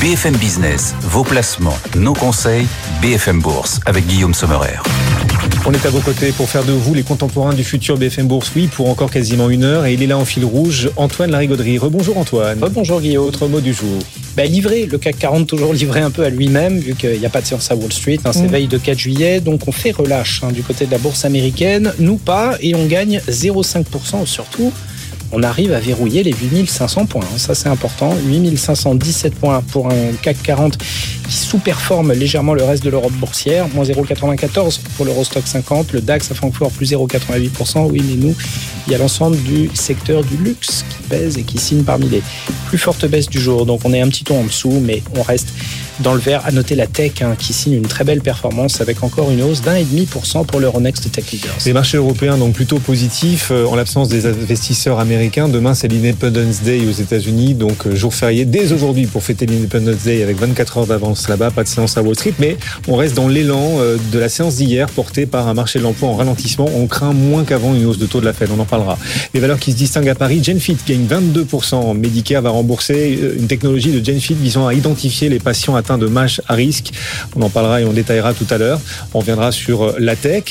BFM Business, vos placements, nos conseils, BFM Bourse avec Guillaume Sommerer. On est à vos côtés pour faire de vous les contemporains du futur BFM Bourse, oui, pour encore quasiment 1 heure. Et il est là en fil rouge, Antoine Larigauderie. Rebonjour Antoine. Rebonjour Guillaume. Autre mot du jour. Livré, le CAC 40 toujours livré un peu à lui-même, vu qu'il n'y a pas de séance à Wall Street, c'est veille de 4 juillet, donc on fait relâche du côté de la bourse américaine, nous pas, et on gagne 0,5%, surtout. On arrive à verrouiller les 8500 points. Ça, c'est important. 8517 points pour un CAC 40 qui sous-performe légèrement le reste de l'Europe boursière. Moins 0,94 pour l'Eurostock 50. Le DAX à Francfort, plus 0,88%. Oui, mais nous, il y a l'ensemble du secteur du luxe qui pèse et qui signe parmi les plus fortes baisses du jour. Donc, on est un petit ton en dessous, mais on reste dans le vert. À noter la tech qui signe une très belle performance avec encore une hausse d'1,5% pour l'Euronext Tech Leaders. Les marchés européens donc plutôt positifs en l'absence des investisseurs américains. Demain, c'est l'Independence Day aux États-Unis, donc jour férié dès aujourd'hui pour fêter l'Independence Day avec 24 heures d'avance là-bas, pas de séance à Wall Street, mais on reste dans l'élan de la séance d'hier portée par un marché de l'emploi en ralentissement. On craint moins qu'avant une hausse de taux de la Fed, on en parlera. Les valeurs qui se distinguent à Paris, Genfit gagne 22%. Medicare va rembourser une technologie de Genfit visant à identifier les patients atteints de MASH à risque. On en parlera et on détaillera tout à l'heure. On reviendra sur la tech,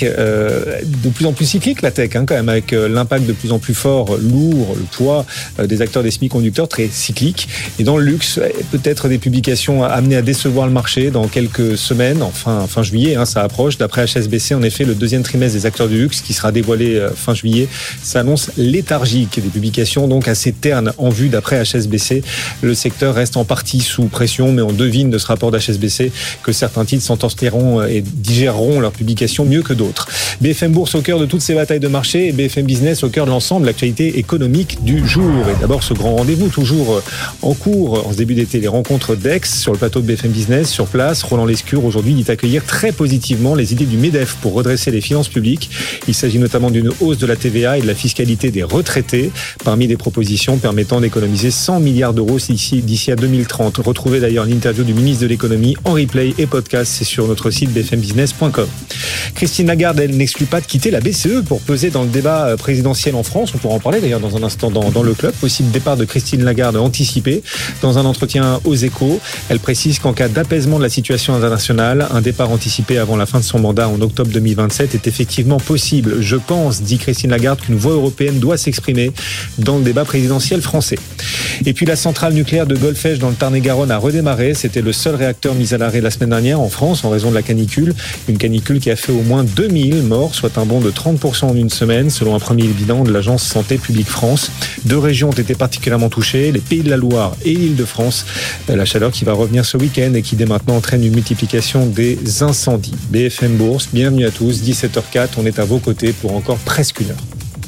de plus en plus cyclique la tech, quand même, avec l'impact de plus en plus fort, lourd, le poids des acteurs des semi-conducteurs très cycliques. Et dans le luxe, peut-être des publications amenées à décevoir le marché dans quelques semaines, fin juillet, ça approche. D'après HSBC, en effet, le deuxième trimestre des acteurs du luxe qui sera dévoilé fin juillet s'annonce léthargique. Des publications donc assez ternes en vue d'après HSBC. Le secteur reste en partie sous pression, mais on devine de ce rapport d'HSBC que certains titres s'en sortiront et digéreront leurs publications mieux que d'autres. BFM Bourse au cœur de toutes ces batailles de marché et BFM Business au cœur de l'ensemble de l'actualité économique du jour. Et d'abord ce grand rendez-vous toujours en cours en ce début d'été, les rencontres d'Aix sur le plateau de BFM Business. Sur place, Roland Lescure aujourd'hui dit accueillir très positivement les idées du MEDEF pour redresser les finances publiques. Il s'agit notamment d'une hausse de la TVA et de la fiscalité des retraités, parmi des propositions permettant d'économiser 100 milliards d'euros d'ici à 2030. Retrouvez d'ailleurs l'interview du ministre de l'économie en replay et podcast, c'est sur notre site bfmbusiness.com. Christine Lagarde, elle n'exclut pas de quitter la BCE pour peser dans le débat présidentiel en France. On pourra en parler d'ailleurs dans un instant dans le club. Possible départ de Christine Lagarde anticipé. Dans un entretien aux Échos, elle précise qu'en cas d'apaisement de la situation internationale, un départ anticipé avant la fin de son mandat en octobre 2027 est effectivement possible. Je pense, dit Christine Lagarde, qu'une voix européenne doit s'exprimer dans le débat présidentiel français. Et puis la centrale nucléaire de Golfech dans le Tarn-et-Garonne a redémarré. C'était le seul réacteur mis à l'arrêt la semaine dernière en France en raison de la canicule. Une canicule qui a fait au moins 2000 morts, soit un bond de 30% en une semaine, selon un premier bilan de l'agence Santé publique France. 2 régions ont été particulièrement touchées, les Pays de la Loire et l'Île-de-France. La chaleur qui va revenir ce week-end et qui dès maintenant entraîne une multiplication des incendies. BFM Bourse, bienvenue à tous, 17h04, on est à vos côtés pour encore presque 1 heure.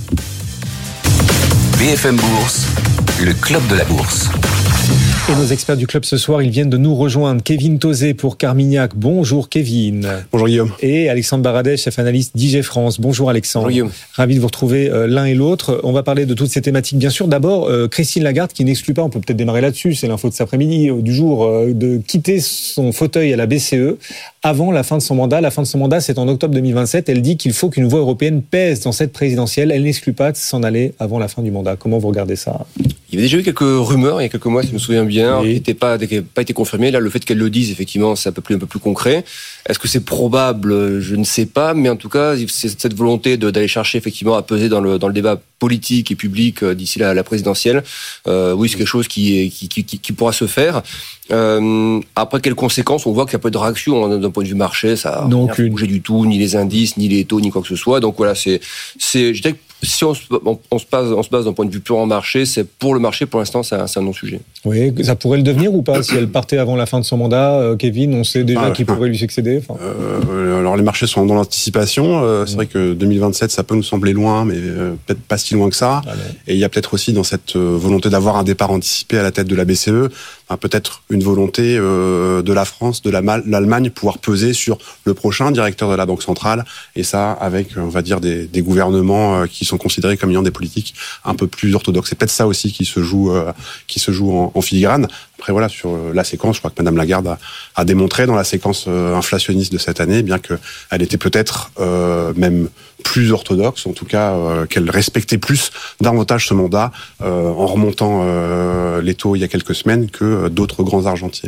BFM Bourse, le club de la bourse. Et nos experts du club ce soir, ils viennent de nous rejoindre. Kevin Tauzé pour Carmignac. Bonjour Kevin. Bonjour Guillaume. Et Alexandre Baradez, chef analyste d'IG France. Bonjour Alexandre. Bonjour Guillaume. Ravi de vous retrouver l'un et l'autre. On va parler de toutes ces thématiques bien sûr. D'abord, Christine Lagarde qui n'exclut pas, on peut peut-être démarrer là-dessus, c'est l'info de cet après-midi, du jour, de quitter son fauteuil à la BCE avant la fin de son mandat. La fin de son mandat, c'est en octobre 2027. Elle dit qu'il faut qu'une voix européenne pèse dans cette présidentielle. Elle n'exclut pas de s'en aller avant la fin du mandat. Comment vous regardez ça ? Il y avait déjà eu quelques rumeurs il y a quelques mois, si je me souviens bien, qui n'avaient pas été confirmées. Là, le fait qu'elle le dise, effectivement, c'est un peu plus concret. Est-ce que c'est probable ? Je ne sais pas, mais en tout cas, c'est cette volonté d'aller chercher effectivement à peser dans le débat politique et public d'ici la présidentielle. Oui, c'est quelque chose qui pourra se faire. Après, quelles conséquences ? On voit qu'il y a pas de réaction d'un point de vue marché, ça n'a rien bougé du tout, ni les indices, ni les taux, ni quoi que ce soit. Donc voilà, je dirais que si on se base d'un point de vue purement marché, c'est pour le marché, pour l'instant, c'est un non-sujet. Oui, ça pourrait le devenir ou pas ? Si elle partait avant la fin de son mandat, Kevin, on sait déjà qui pourrait lui succéder. Alors les marchés sont dans l'anticipation. C'est vrai que 2027, ça peut nous sembler loin, mais peut-être pas si loin que ça. Et il y a peut-être aussi dans cette volonté d'avoir un départ anticipé à la tête de la BCE, peut-être une volonté de la France, de l'Allemagne, pouvoir peser sur le prochain directeur de la Banque centrale. Et ça, avec, on va dire, des gouvernements qui sont considérés comme ayant des politiques un peu plus orthodoxes. C'est peut-être ça aussi qui se joue en filigrane. Après voilà, sur la séquence, je crois que Madame Lagarde a démontré dans la séquence inflationniste de cette année, bien qu'elle était peut-être même plus orthodoxe, en tout cas qu'elle respectait davantage ce mandat en remontant les taux il y a quelques semaines que d'autres grands argentiers.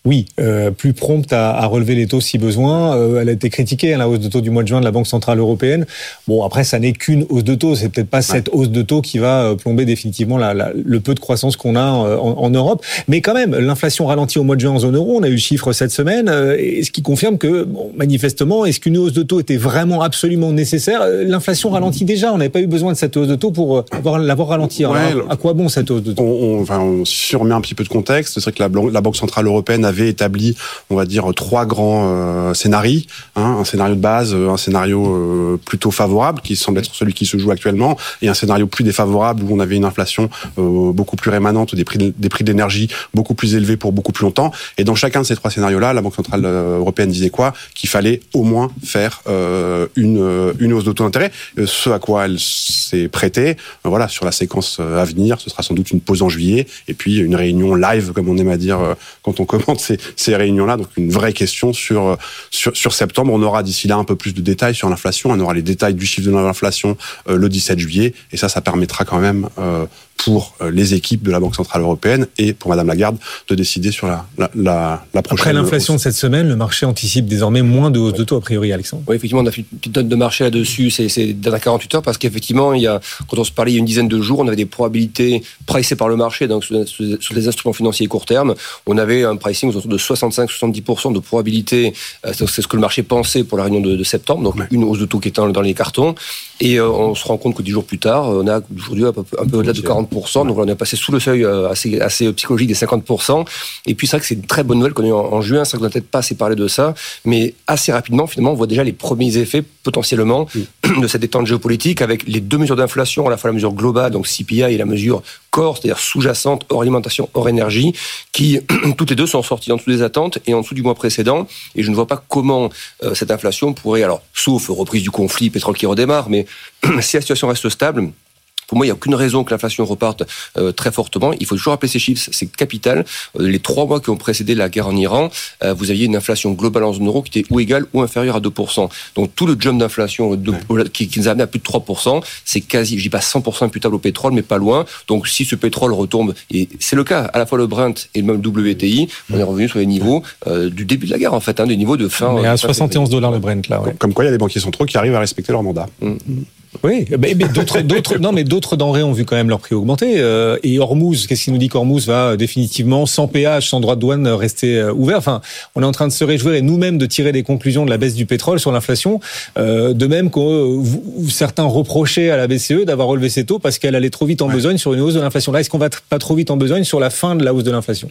Oui, plus prompte à relever les taux si besoin. Elle a été critiquée, la hausse de taux du mois de juin de la Banque Centrale Européenne. Bon, après, ça n'est qu'une hausse de taux. C'est peut-être pas cette hausse de taux qui va plomber définitivement le peu de croissance qu'on a en Europe. Mais quand même, l'inflation ralentit au mois de juin en zone euro. On a eu le chiffre cette semaine, ce qui confirme que, manifestement, est-ce qu'une hausse de taux était vraiment absolument nécessaire? L'inflation ralentit déjà. On n'avait pas eu besoin de cette hausse de taux pour l'avoir ralenti. Alors, à quoi bon cette hausse de taux? Si on remet un petit peu de contexte, c'est vrai que la Banque Centrale Européenne avait établi, on va dire, 3 grands scénarios. Un scénario de base, un scénario plutôt favorable, qui semble être celui qui se joue actuellement, et un scénario plus défavorable, où on avait une inflation beaucoup plus rémanente, des prix de l'énergie beaucoup plus élevés pour beaucoup plus longtemps. Et dans chacun de ces 3 scénarios-là, la Banque Centrale Européenne disait quoi? Qu'il fallait au moins faire une hausse de taux d'intérêt, ce à quoi elle s'est prêtée. Voilà, sur la séquence à venir, ce sera sans doute une pause en juillet, et puis une réunion live, comme on aime à dire quand on commente ces réunions-là. Donc une vraie question sur septembre. On aura d'ici là un peu plus de détails sur l'inflation. On aura les détails du chiffre de l'inflation le 17 juillet. Et ça permettra quand même pour les équipes de la Banque Centrale Européenne et pour Madame Lagarde de décider sur la prochaine. Après l'inflation de cette semaine, le marché anticipe désormais moins de hausse de taux, a priori, Alexandre. Oui, effectivement, on a fait une petite note de marché là-dessus ces dernières 48 heures, parce qu'effectivement, quand on se parlait il y a une dizaine de jours, on avait des probabilités pricées par le marché, donc sur les instruments financiers court terme, on avait un pricing autour de 65-70% de probabilité, c'est ce que le marché pensait pour la réunion de septembre, donc une hausse de taux qui est dans les cartons, et on se rend compte que 10 jours plus tard, on a aujourd'hui un peu au-delà de 40%, donc on est passé sous le seuil assez psychologique des 50%, et puis c'est vrai que c'est une très bonne nouvelle qu'on a eu en juin, c'est vrai qu'on n'a peut-être pas assez parlé de ça, mais assez rapidement, finalement, on voit déjà les premiers effets potentiellement de cette détente géopolitique, avec les 2 mesures d'inflation, à la fois la mesure globale, donc CPI, et la mesure core, c'est-à-dire sous-jacente, hors alimentation, hors énergie, qui toutes les deux sont sorties en dessous des attentes et en dessous du mois précédent, et je ne vois pas comment cette inflation pourrait, alors sauf reprise du conflit, pétrole qui redémarre, mais si la situation reste stable, pour moi, il n'y a aucune raison que l'inflation reparte très fortement. Il faut toujours rappeler ces chiffres, c'est capital. Les 3 mois qui ont précédé la guerre en Iran, vous aviez une inflation globale en zone euro qui était ou égale ou inférieure à 2%. Donc tout le jump d'inflation qui nous a amené à plus de 3%, c'est quasi, je dis pas 100% imputable au pétrole, mais pas loin. Donc si ce pétrole retombe, et c'est le cas, à la fois le Brent et le même WTI, on est revenu sur les niveaux du début de la guerre, en fait, des niveaux de fin. Mais à $71 le Brent, là. Ouais. Comme quoi, il y a des banquiers centraux qui arrivent à respecter leur mandat. Oui, mais d'autres denrées ont vu quand même leur prix augmenter. Et Hormuz, qu'est-ce qu'il nous dit qu'Hormuz va définitivement, sans péage, sans droit de douane, rester ouvert? Enfin, on est en train de se réjouir et nous-mêmes de tirer des conclusions de la baisse du pétrole sur l'inflation. De même que certains reprochaient à la BCE d'avoir relevé ses taux parce qu'elle allait trop vite en besogne sur une hausse de l'inflation. Là, est-ce qu'on va pas trop vite en besogne sur la fin de la hausse de l'inflation?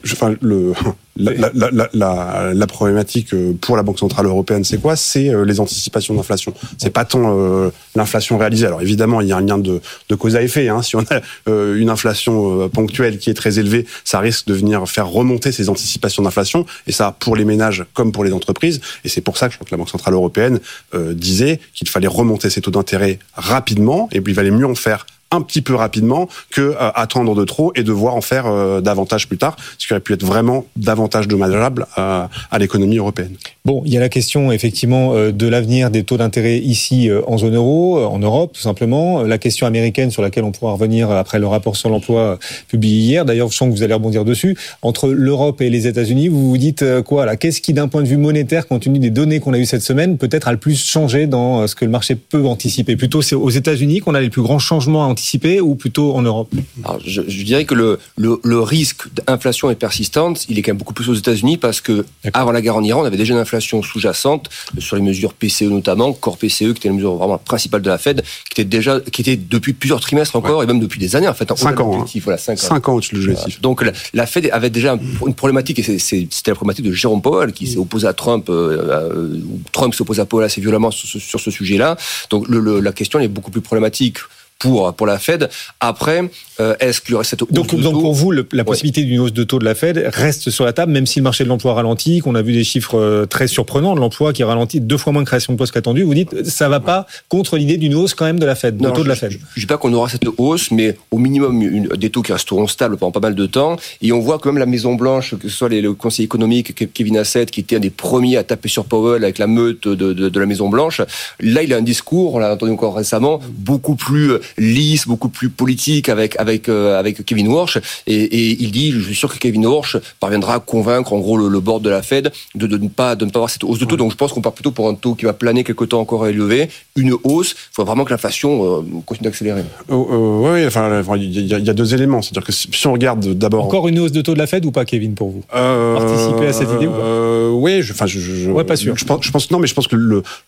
La problématique pour la Banque Centrale Européenne, c'est quoi? C'est les anticipations d'inflation. C'est pas tant l'inflation réalisée. Alors évidemment, il y a un lien de cause à effet. Si on a une inflation ponctuelle qui est très élevée, ça risque de venir faire remonter ces anticipations d'inflation. Et ça, pour les ménages comme pour les entreprises. Et c'est pour ça que je crois que la Banque Centrale Européenne disait qu'il fallait remonter ces taux d'intérêt rapidement. Et puis il valait mieux en faire un petit peu rapidement que attendre de trop et devoir en faire davantage plus tard, ce qui aurait pu être vraiment davantage dommageable à l'économie européenne. Bon, il y a la question effectivement de l'avenir des taux d'intérêt ici en zone euro, en Europe tout simplement. La question américaine sur laquelle on pourra revenir après le rapport sur l'emploi publié hier. D'ailleurs, je sens que vous allez rebondir dessus. Entre l'Europe et les États-Unis, vous vous dites quoi là? Qu'est-ce qui, d'un point de vue monétaire, compte tenu des données qu'on a eues cette semaine, peut-être a le plus changé dans ce que le marché peut anticiper? Plutôt c'est aux États-Unis qu'on a les plus grands changements à anticiper ou plutôt en Europe? Alors, je dirais que le risque d'inflation est persistante. Il est quand même beaucoup plus aux États-Unis parce que avant la guerre en Iran, on avait déjà une inflation sous-jacente sur les mesures PCE notamment, Core PCE qui était la mesure vraiment principale de la Fed, qui était depuis plusieurs trimestres encore et même depuis des années en fait. 5 ans. Voilà, 5 ans au-dessus de l'objectif. Donc la Fed avait déjà une problématique et c'était la problématique de Jérôme Powell qui s'est opposé à Trump. Trump s'oppose à Powell assez violemment sur ce sujet-là. Donc la question est beaucoup plus problématique pour la Fed. Après, est-ce qu'il y aurait cette hausse de taux? Donc pour vous, la possibilité d'une hausse de taux de la Fed reste sur la table, même si le marché de l'emploi ralentit, qu'on a vu des chiffres très surprenants de l'emploi qui ralentit 2 fois moins de création de postes qu'attendu. Vous dites, ça va pas contre l'idée d'une hausse quand même de la Fed, de taux de la Fed? Je dis pas qu'on aura cette hausse, mais au minimum des taux qui resteront stables pendant pas mal de temps. Et on voit quand même la Maison Blanche, que ce soit le conseiller économique Kevin Hassett, qui était un des premiers à taper sur Powell avec la meute de la Maison Blanche. Là, il a un discours, on l'a entendu encore récemment, beaucoup plus lisse, beaucoup plus politique avec Kevin Warsh. Et il dit, je suis sûr que Kevin Warsh parviendra à convaincre en gros le board de la Fed de ne pas avoir cette hausse de taux. Donc je pense qu'on part plutôt pour un taux qui va planer quelque temps encore élevé, une hausse. Il faut vraiment que l'inflation continue d'accélérer. Oui, enfin, il y a deux éléments. C'est-à-dire que si on regarde d'abord... Encore une hausse de taux de la Fed ou pas, Kevin, pour vous? Participer à cette idée ou pas? Oui, pas sûr. Je pense que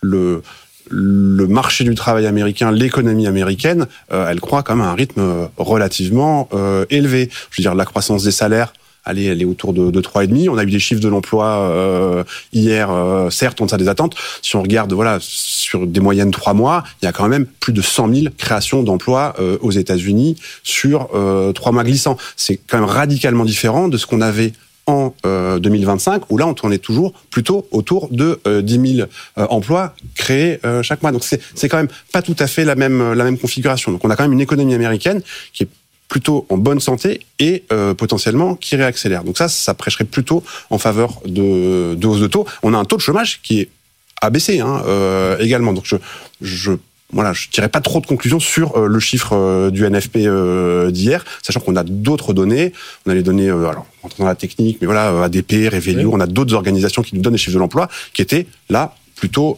le marché du travail américain, l'économie américaine, elle croît quand même à un rythme relativement élevé. Je veux dire, la croissance des salaires, elle est autour de 3,5. On a eu des chiffres de l'emploi hier, certes, en deçà des attentes. Si on regarde, sur des moyennes 3 mois, il y a quand même plus de 100 000 créations d'emplois aux États-Unis sur 3 mois glissants. C'est quand même radicalement différent de ce qu'on avait en 2025, où là on tournait toujours plutôt autour de 10 000 emplois créés chaque mois. Donc c'est quand même pas tout à fait la même configuration. Donc on a quand même une économie américaine qui est plutôt en bonne santé et potentiellement qui réaccélère. Donc ça prêcherait plutôt en faveur de hausse de taux. On a un taux de chômage qui est abaissé également. Donc je tirais pas trop de conclusions sur le chiffre du NFP d'hier, sachant qu'on a d'autres données. On a les données, alors dans la technique, mais ADP, Revelio, on a d'autres organisations qui nous donnent les chiffres de l'emploi qui étaient là plutôt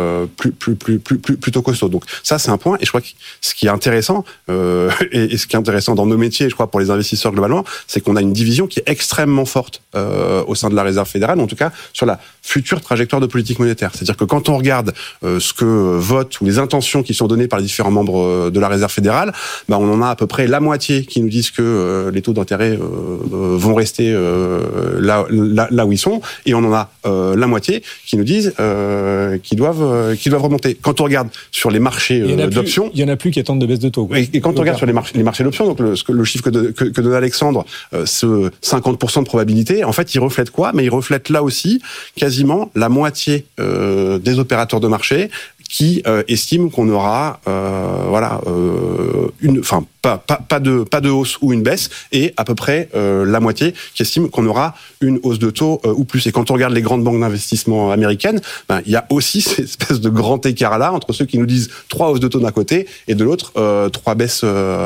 costaud. Donc ça c'est un point, et je crois que ce qui est intéressant et ce qui est intéressant dans nos métiers, je crois pour les investisseurs globalement, c'est qu'on a une division qui est extrêmement forte au sein de la Réserve fédérale, en tout cas sur la future trajectoire de politique monétaire. C'est-à-dire que quand on regarde ce que votent ou les intentions qui sont données par les différents membres de la Réserve fédérale, on en a à peu près la moitié qui nous disent que les taux d'intérêt vont rester là où ils sont, et on en a la moitié qui nous disent qui doivent remonter. Quand on regarde sur les marchés d'options, il y en a plus qui attendent de baisse de taux. Et quand on regarde sur les marchés d'options, donc le chiffre que donne Alexandre, ce 50% de probabilité, en fait, il reflète quoi? Mais il reflète là aussi quasiment la moitié des opérateurs de marché qui estiment qu'on aura pas de hausse ou une baisse, et à peu près la moitié qui estime qu'on aura une hausse de taux ou plus. Et quand on regarde les grandes banques d'investissement américaines, il y a aussi cette espèce de grand écart là entre ceux qui nous disent 3 hausses de taux d'un côté et de l'autre 3 baisses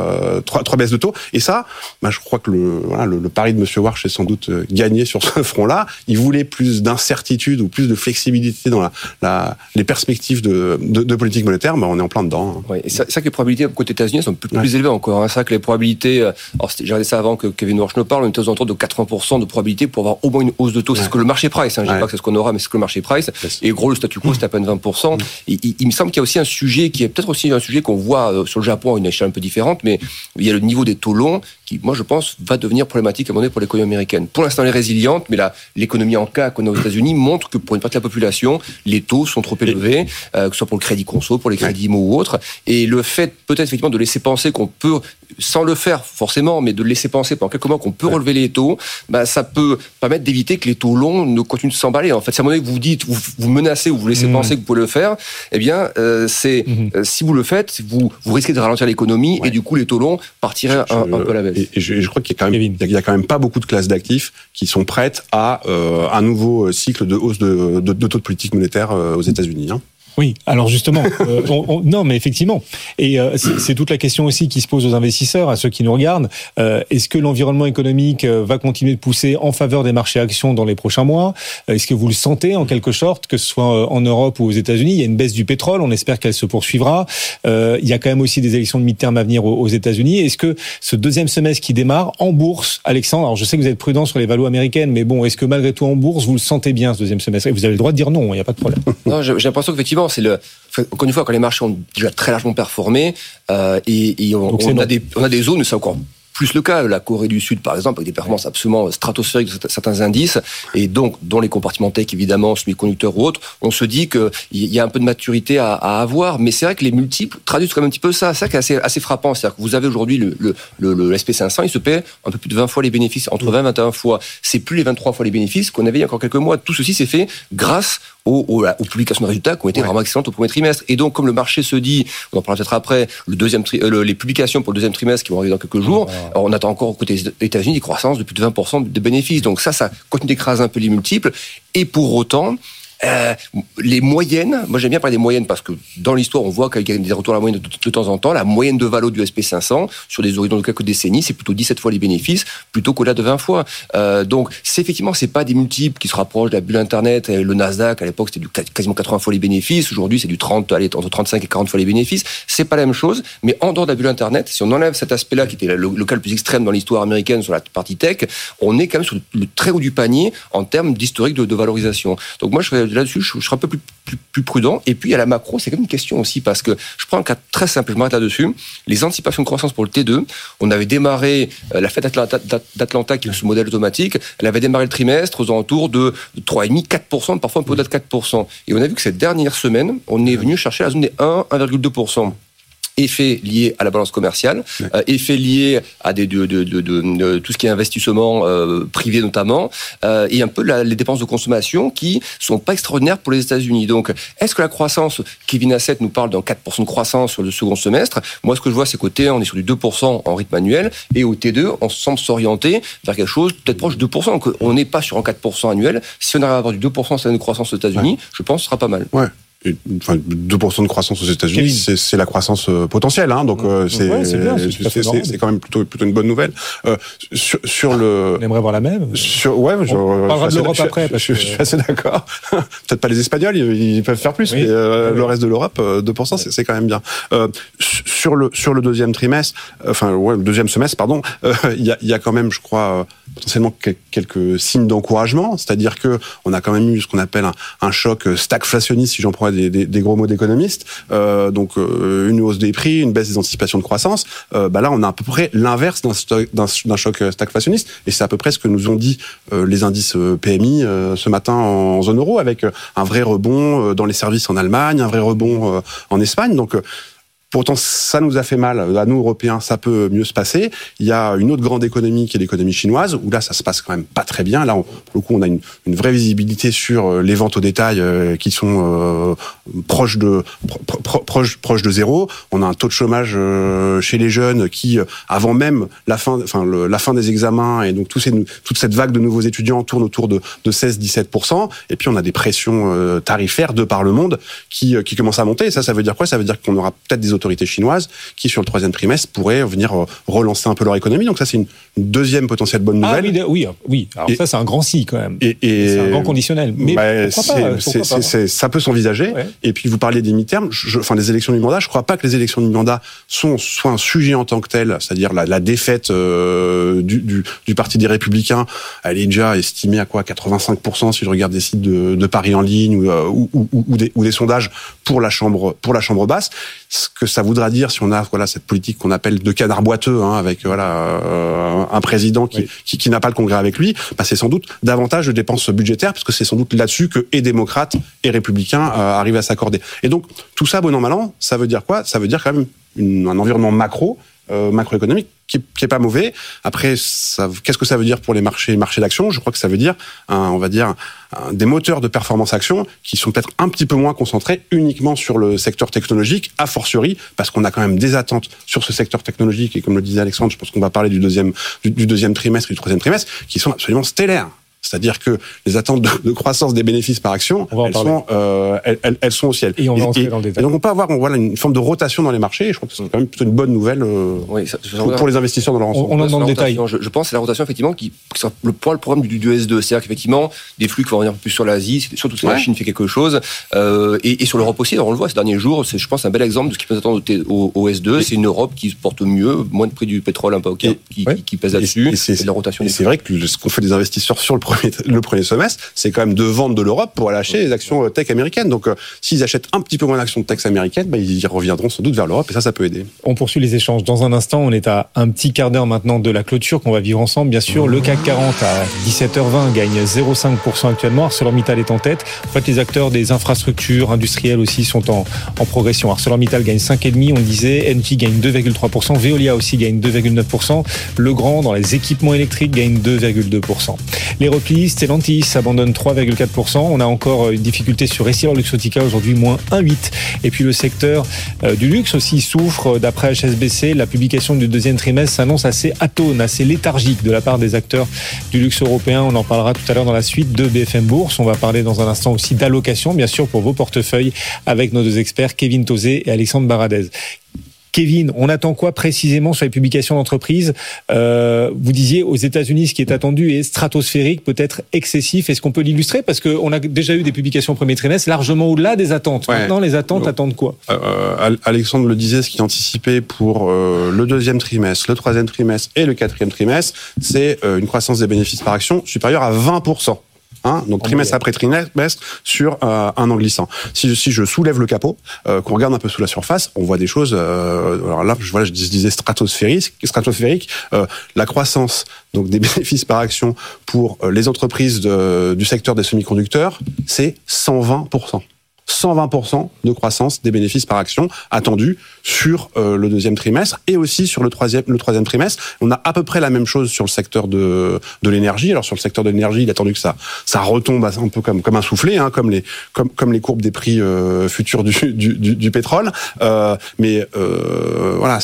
de taux. Et ça, je crois que le pari de Monsieur Warsh est sans doute gagné sur ce front-là. Il voulait plus d'incertitude ou plus de flexibilité dans les perspectives de politique monétaire. On est en plein dedans. Oui, et c'est ça que les probabilités côté États-Unis sont plus élevées encore. C'est ça que les probabilités, alors j'ai regardé ça avant que Kevin Warsh ne parle, on était aux alentours de 80% de probabilité pour avoir au moins une hausse de taux. C'est ce que le marché price, je ne dis pas que c'est ce qu'on aura, mais c'est ce que le marché price. Et gros, le statu quo, c'est à peine 20%. Et il me semble qu'il y a aussi un sujet qui est peut-être aussi un sujet qu'on voit sur le Japon à une échelle un peu différente, mais il y a le niveau des taux longs qui, moi, je pense, va devenir problématique à un moment donné pour l'économie américaine. Pour l'instant, elle est résiliente, mais l'économie en cas qu'on a aux États-Unis montre que pour une partie de la population, les taux sont trop élevés, que ce soit pour le crédit conso, pour les crédits IMO ou autres. Et le fait, peut-être, effectivement, de laisser penser qu'on peut, sans le faire forcément, mais de laisser penser pendant quelques mois qu'on peut relever les taux, ça peut permettre d'éviter que les taux longs ne continuent de s'emballer. En fait, si à un moment donné vous dites, vous menacez ou vous laissez penser que vous pouvez le faire, eh bien, si vous le faites, vous risquez de ralentir l'économie et du coup, les taux longs partiraient un peu à la baisse. Et je crois qu'il y a quand même pas beaucoup de classes d'actifs qui sont prêtes à un nouveau cycle de hausse de taux de politique monétaire aux États-Unis. Oui, alors justement, non, mais effectivement, et c'est toute la question aussi qui se pose aux investisseurs, à ceux qui nous regardent. Est-ce que l'environnement économique va continuer de pousser en faveur des marchés actions dans les prochains mois? Est-ce que vous le sentez en quelque sorte, que ce soit en Europe ou aux États-Unis? Il y a une baisse du pétrole, on espère qu'elle se poursuivra. Il y a quand même aussi des élections de mi-terme à venir aux États-Unis. Est-ce que ce deuxième semestre qui démarre en bourse, Alexandre, alors je sais que vous êtes prudent sur les valos américaines, mais bon, est-ce que malgré tout en bourse, vous le sentez bien ce deuxième semestre? Et vous avez le droit de dire non, il n'y a pas de problème. Non, j'ai l'impression qu'effectivement, encore une fois, quand les marchés ont déjà très largement performé, et on a des zones où c'est encore plus le cas. La Corée du Sud, par exemple, avec des performances absolument stratosphériques de certains indices, et donc, dont les compartiments tech, évidemment, semi-conducteurs ou autres, on se dit qu'il y a un peu de maturité à avoir, mais c'est vrai que les multiples traduisent quand même un petit peu ça. C'est ça qui est assez frappant. C'est-à-dire que vous avez aujourd'hui le SP500, il se paie un peu plus de 20 fois les bénéfices, entre 20 et 21 fois. C'est plus les 23 fois les bénéfices qu'on avait il y a encore quelques mois. Tout ceci s'est fait grâce aux publications de résultats qui ont été vraiment excellentes au premier trimestre. Et donc, comme le marché se dit, on en parlera peut-être après, les publications pour le deuxième trimestre qui vont arriver dans quelques jours, alors on attend encore côté des États-Unis des croissances de plus de 20% de bénéfices. Donc ça continue d'écraser un peu les multiples. Et pour autant, Les moyennes, moi j'aime bien parler des moyennes parce que dans l'histoire on voit qu'il y a des retours à la moyenne de temps en temps. La moyenne de valo du SP500 sur des horizons de quelques décennies, c'est plutôt 17 fois les bénéfices plutôt qu'au-delà de 20 fois. Donc c'est pas des multiples qui se rapprochent de la bulle Internet. Le Nasdaq à l'époque c'était quasiment 80 fois les bénéfices. Aujourd'hui c'est du 30, entre 35 et 40 fois les bénéfices. C'est pas la même chose, mais en dehors de la bulle Internet, si on enlève cet aspect-là qui était le cas le plus extrême dans l'histoire américaine sur la partie tech, on est quand même sur le très haut du panier en termes d'historique de valorisation. Donc moi là-dessus je serais un peu plus prudent. Et puis à la macro, c'est quand même une question aussi parce que je prends un cas très simple, je m'arrête là-dessus. Les anticipations de croissance pour le T2, on avait démarré la Fed d'Atlanta qui est ce modèle automatique, elle avait démarré le trimestre aux alentours de 3,5, 4%, parfois un peu au-delà de 4%. Et on a vu que cette dernière semaine, on est venu chercher la zone des 1,2%. Effet lié à la balance commerciale, effet lié à de tout ce qui est investissement privé notamment, et un peu les dépenses de consommation qui sont pas extraordinaires pour les États-Unis. Donc, est-ce que la croissance, Kevin Hassett nous parle d'un 4% de croissance sur le second semestre. Moi, ce que je vois, c'est qu'au T1, on est sur du 2% en rythme annuel, et au T2, on semble s'orienter vers quelque chose peut-être proche de 2%. Donc, on n'est pas sur un 4% annuel. Si on arrive à avoir du 2% cette année de croissance aux États-Unis, je pense que ce sera pas mal. Ouais. 2% de croissance aux États-Unis, c'est la croissance potentielle, hein, donc c'est quand même plutôt une bonne nouvelle. Sur le, on aimerait voir la même. On parlera de l'Europe après. Je suis assez d'accord. Peut-être pas les Espagnols, ils peuvent faire plus, mais le reste de l'Europe, 2%, c'est quand même bien. Sur le deuxième trimestre, le deuxième semestre, pardon, il y a quand même, je crois, potentiellement quelques signes d'encouragement, c'est-à-dire que on a quand même eu ce qu'on appelle un choc stagflationniste, si j'en prends des gros mots d'économistes, donc une hausse des prix, une baisse des anticipations de croissance. Là, on a à peu près l'inverse d'un choc stagflationniste, et c'est à peu près ce que nous ont dit les indices PMI ce matin en zone euro, avec un vrai rebond dans les services en Allemagne, un vrai rebond en Espagne. Donc pourtant, ça nous a fait mal. À nous, Européens, ça peut mieux se passer. Il y a une autre grande économie qui est l'économie chinoise, où là, ça se passe quand même pas très bien. Là, pour le coup, on a une vraie visibilité sur les ventes au détail qui sont proches de zéro. On a un taux de chômage chez les jeunes qui, avant même la fin des examens, et donc toute cette vague de nouveaux étudiants tourne autour de 16-17%. Et puis, on a des pressions tarifaires de par le monde qui commencent à monter. Et ça veut dire quoi? Ça veut dire qu'on aura peut-être des autorités chinoises qui, sur le troisième trimestre, pourraient venir relancer un peu leur économie. Donc ça, c'est une deuxième potentielle bonne nouvelle. Oui. Alors ça, c'est un grand si quand même. C'est un grand conditionnel. Mais pourquoi pas ça peut s'envisager. Ouais. Et puis, vous parliez des mi-termes, des élections du mandat. Je ne crois pas que les élections du mandat soient un sujet en tant que tel, c'est-à-dire la défaite du Parti des Républicains. Elle est déjà estimée à quoi, 85%, si je regarde des sites de paris en ligne ou des sondages pour la chambre basse. Ce que ça voudra dire si on a cette politique qu'on appelle de canard boiteux, avec un président qui n'a pas le Congrès avec lui, c'est sans doute davantage de dépenses budgétaires, parce que c'est sans doute là-dessus que et démocrates et républicains arrivent à s'accorder. Et donc tout ça, bon an mal an, ça veut dire quoi? Ça veut dire quand même un environnement macroéconomique qui est pas mauvais. Après, qu'est-ce que ça veut dire pour les marchés d'actions? Je crois que ça veut dire, des moteurs de performance action qui sont peut-être un petit peu moins concentrés uniquement sur le secteur technologique, a fortiori, parce qu'on a quand même des attentes sur ce secteur technologique, et comme le disait Alexandre, je pense qu'on va parler du deuxième trimestre et du troisième trimestre, qui sont absolument stellaires. C'est-à-dire que les attentes de croissance des bénéfices par action, elles sont au ciel. Et on va entrer dans le détail. Et donc on peut avoir une forme de rotation dans les marchés, et je crois que c'est quand même plutôt une bonne nouvelle pour les investisseurs dans leur ensemble. On entre dans le détail. Je pense que c'est la rotation effectivement qui sera le problème du S2. C'est-à-dire qu'effectivement, des flux qui vont revenir plus sur l'Asie, surtout si la Chine fait quelque chose, et sur l'Europe aussi. Alors on le voit ces derniers jours, c'est, je pense, un bel exemple de ce qui peut s'attendre au S2. C'est une Europe qui se porte mieux, moins de prix du pétrole un peu qui pèse là-dessus, et de la rotation. Et c'est vrai que ce qu'on fait des investisseurs sur le premier semestre, c'est quand même de vendre de l'Europe pour aller acheter les actions tech américaines. Donc, s'ils achètent un petit peu moins d'actions de tech américaines, ils reviendront sans doute vers l'Europe, et ça peut aider. On poursuit les échanges. Dans un instant, on est à un petit quart d'heure maintenant de la clôture qu'on va vivre ensemble. Bien sûr, le CAC 40 à 17h20 gagne 0,5% actuellement. ArcelorMittal est en tête. En fait, les acteurs des infrastructures industrielles aussi sont en progression. ArcelorMittal gagne 5,5%, on disait. Engie gagne 2,3%. Veolia aussi gagne 2,9%. Legrand, dans les équipements électriques, gagne 2,2%. Les repli. Stellantis abandonne 3,4%. On a encore une difficulté sur EssilorLuxottica, aujourd'hui moins 1,8%. Et puis le secteur du luxe aussi souffre. D'après HSBC, la publication du deuxième trimestre s'annonce assez atone, assez léthargique de la part des acteurs du luxe européen. On en parlera tout à l'heure dans la suite de BFM Bourse. On va parler dans un instant aussi d'allocation, bien sûr, pour vos portefeuilles avec nos deux experts, Kevin Tauzé et Alexandre Baradez. Kevin, on attend quoi précisément sur les publications d'entreprises ? Vous disiez aux États-Unis, ce qui est attendu est stratosphérique, peut-être excessif. Est-ce qu'on peut l'illustrer ? Parce qu'on a déjà eu des publications au premier trimestre largement au-delà des attentes. Ouais. Maintenant, les attentes attendent quoi ? Alexandre le disait, ce qui est anticipé pour le deuxième trimestre, le troisième trimestre et le quatrième trimestre, c'est une croissance des bénéfices par action supérieure à 20%. Donc trimestre après trimestre sur un an glissant. Si je soulève le capot, qu'on regarde un peu sous la surface, on voit des choses. Alors là, je disais stratosphérique. La croissance donc des bénéfices par action pour les entreprises du secteur des semi-conducteurs, c'est 120%. 120% de croissance des bénéfices par action attendus sur le deuxième trimestre et aussi sur le troisième trimestre. On a à peu près la même chose sur le secteur de l'énergie. Alors sur le secteur de l'énergie, il est attendu que ça retombe un peu comme un soufflet, comme les courbes des prix futurs du pétrole. Mais voilà,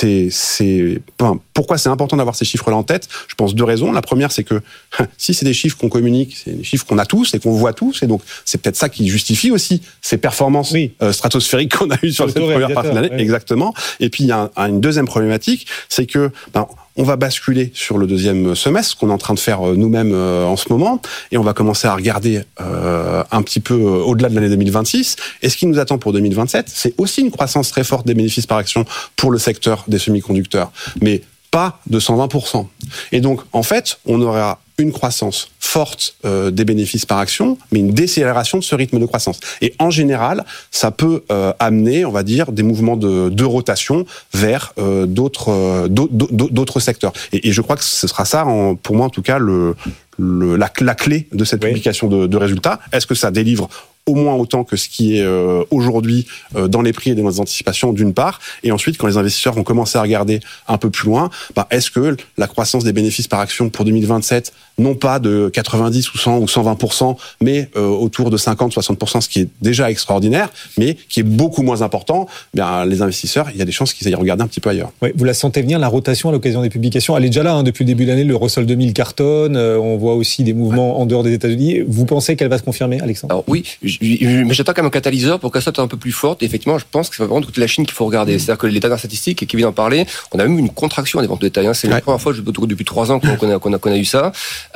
pourquoi c'est important d'avoir ces chiffres-là en tête ? Je pense deux raisons. La première, c'est que si c'est des chiffres qu'on communique, c'est des chiffres qu'on a tous et qu'on voit tous, et donc c'est peut-être ça qui justifie aussi ces performances stratosphériques qu'on a eues sur cette première partie de l'année. Oui. Exactement. Et puis il y a une deuxième problématique, c'est que on va basculer sur le deuxième semestre, ce qu'on est en train de faire nous-mêmes en ce moment, et on va commencer à regarder un petit peu au-delà de l'année 2026. Et ce qui nous attend pour 2027, c'est aussi une croissance très forte des bénéfices par action pour le secteur des semi-conducteurs, mais pas de 120%. Et donc, en fait, on aura une croissance forte des bénéfices par action, mais une décélération de ce rythme de croissance. Et en général, ça peut amener, on va dire, des mouvements de rotation vers d'autres secteurs. Et je crois que ce sera ça, pour moi en tout cas, la clé de cette publication de résultats. Est-ce que ça délivre au moins autant que ce qui est aujourd'hui dans les prix et dans les anticipations d'une part, et ensuite quand les investisseurs vont commencer à regarder un peu plus loin, est-ce que la croissance des bénéfices par action pour 2027, non pas de 90 ou 100 ou 120%, mais autour de 50-60%, ce qui est déjà extraordinaire, mais qui est beaucoup moins important, les investisseurs, il y a des chances qu'ils aillent regarder un petit peu ailleurs. Oui, vous la sentez venir, la rotation à l'occasion des publications, elle est déjà là, depuis le début de l'année, le Russell 2000 cartonne, on voit aussi des mouvements en dehors des États-Unis. Vous pensez qu'elle va se confirmer, Alexandre ? Alors oui, mais j'attends quand même un catalyseur pour qu'elle soit un peu plus forte. Et effectivement, je pense que c'est vraiment toute la Chine qu'il faut regarder. C'est-à-dire que les dernières statistiques, et Kevin en parlait, on a même une contraction des ventes de détail. C'est la première fois depuis 3 ans qu'on a eu ça.